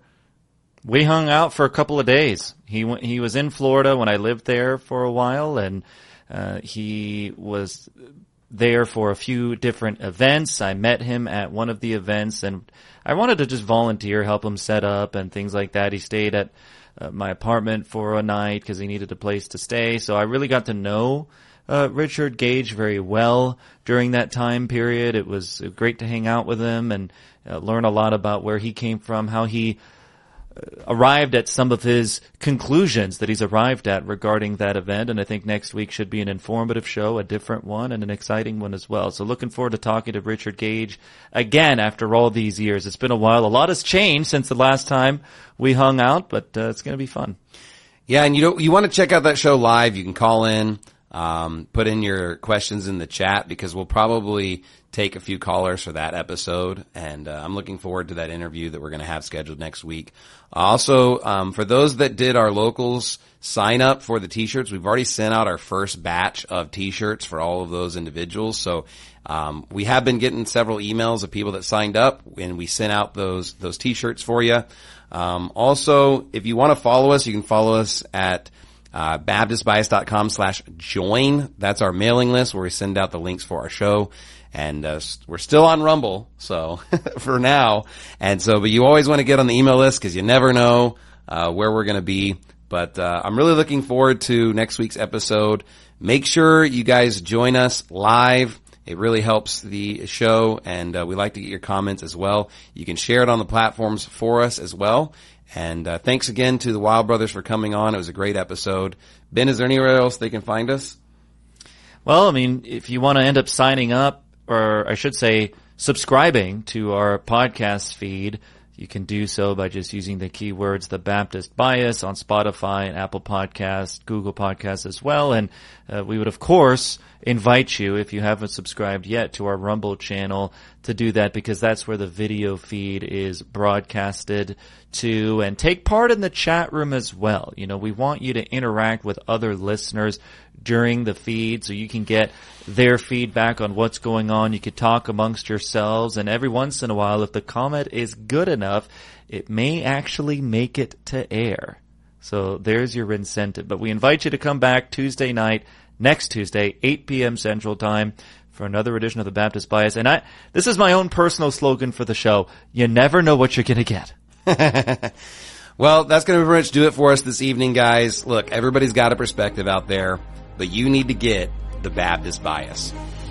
We hung out for a couple of days. He went, he was in Florida when I lived there for a while, and uh, he was there for a few different events. I met him at one of the events, and I wanted to just volunteer, help him set up and things like that. He stayed at uh, my apartment for a night because he needed a place to stay. So I really got to know uh, Richard Gage very well during that time period. It was great to hang out with him and uh, learn a lot about where he came from, how he arrived at some of his conclusions that he's arrived at regarding that event. And I think next week should be an informative show, a different one, and an exciting one as well. So looking forward to talking to Richard Gage again after all these years. It's been a while. A lot has changed since the last time we hung out, but uh, it's going to be fun. Yeah, and you know, you want to check out that show live, you can call in, um, put in your questions in the chat, because we'll probably take a few callers for that episode, and uh, I'm looking forward to that interview that we're going to have scheduled next week. Also, um, for those that did our locals sign up for the t-shirts, we've already sent out our first batch of t-shirts for all of those individuals. So um, we have been getting several emails of people that signed up, and we sent out those those t-shirts for you. Um, also, if you want to follow us, you can follow us at uh, baptist bias dot com slash join. That's our mailing list where we send out the links for our show. And uh, we're still on Rumble, so for now. And so, but you always want to get on the email list because you never know uh, where we're going to be. But uh, I'm really looking forward to next week's episode. Make sure you guys join us live. It really helps the show, and uh, we like to get your comments as well. You can share it on the platforms for us as well. And uh, thanks again to the Wild Brothers for coming on. It was a great episode. Ben, is there anywhere else they can find us? Well, I mean, if you want to end up signing up, or I should say subscribing to our podcast feed, you can do so by just using the keywords The Baptist Bias on Spotify and Apple Podcasts, Google Podcasts as well. And uh, we would, of course, invite you, if you haven't subscribed yet, to our Rumble channel to do that, because that's where the video feed is broadcasted to. And take part in the chat room as well. You know, we want you to interact with other listeners during the feed so you can get their feedback on what's going on. You could talk amongst yourselves, and every once in a while, if the comment is good enough, it may actually make it to air. So there's your incentive. But we invite you to come back Tuesday night, next Tuesday, eight p.m. Central Time, for another edition of The Baptist Bias. And I, this is my own personal slogan for the show. You never know what you're going to get. Well, that's going to pretty much do it for us this evening, guys. Look, everybody's got a perspective out there, but you need to get The Baptist Bias.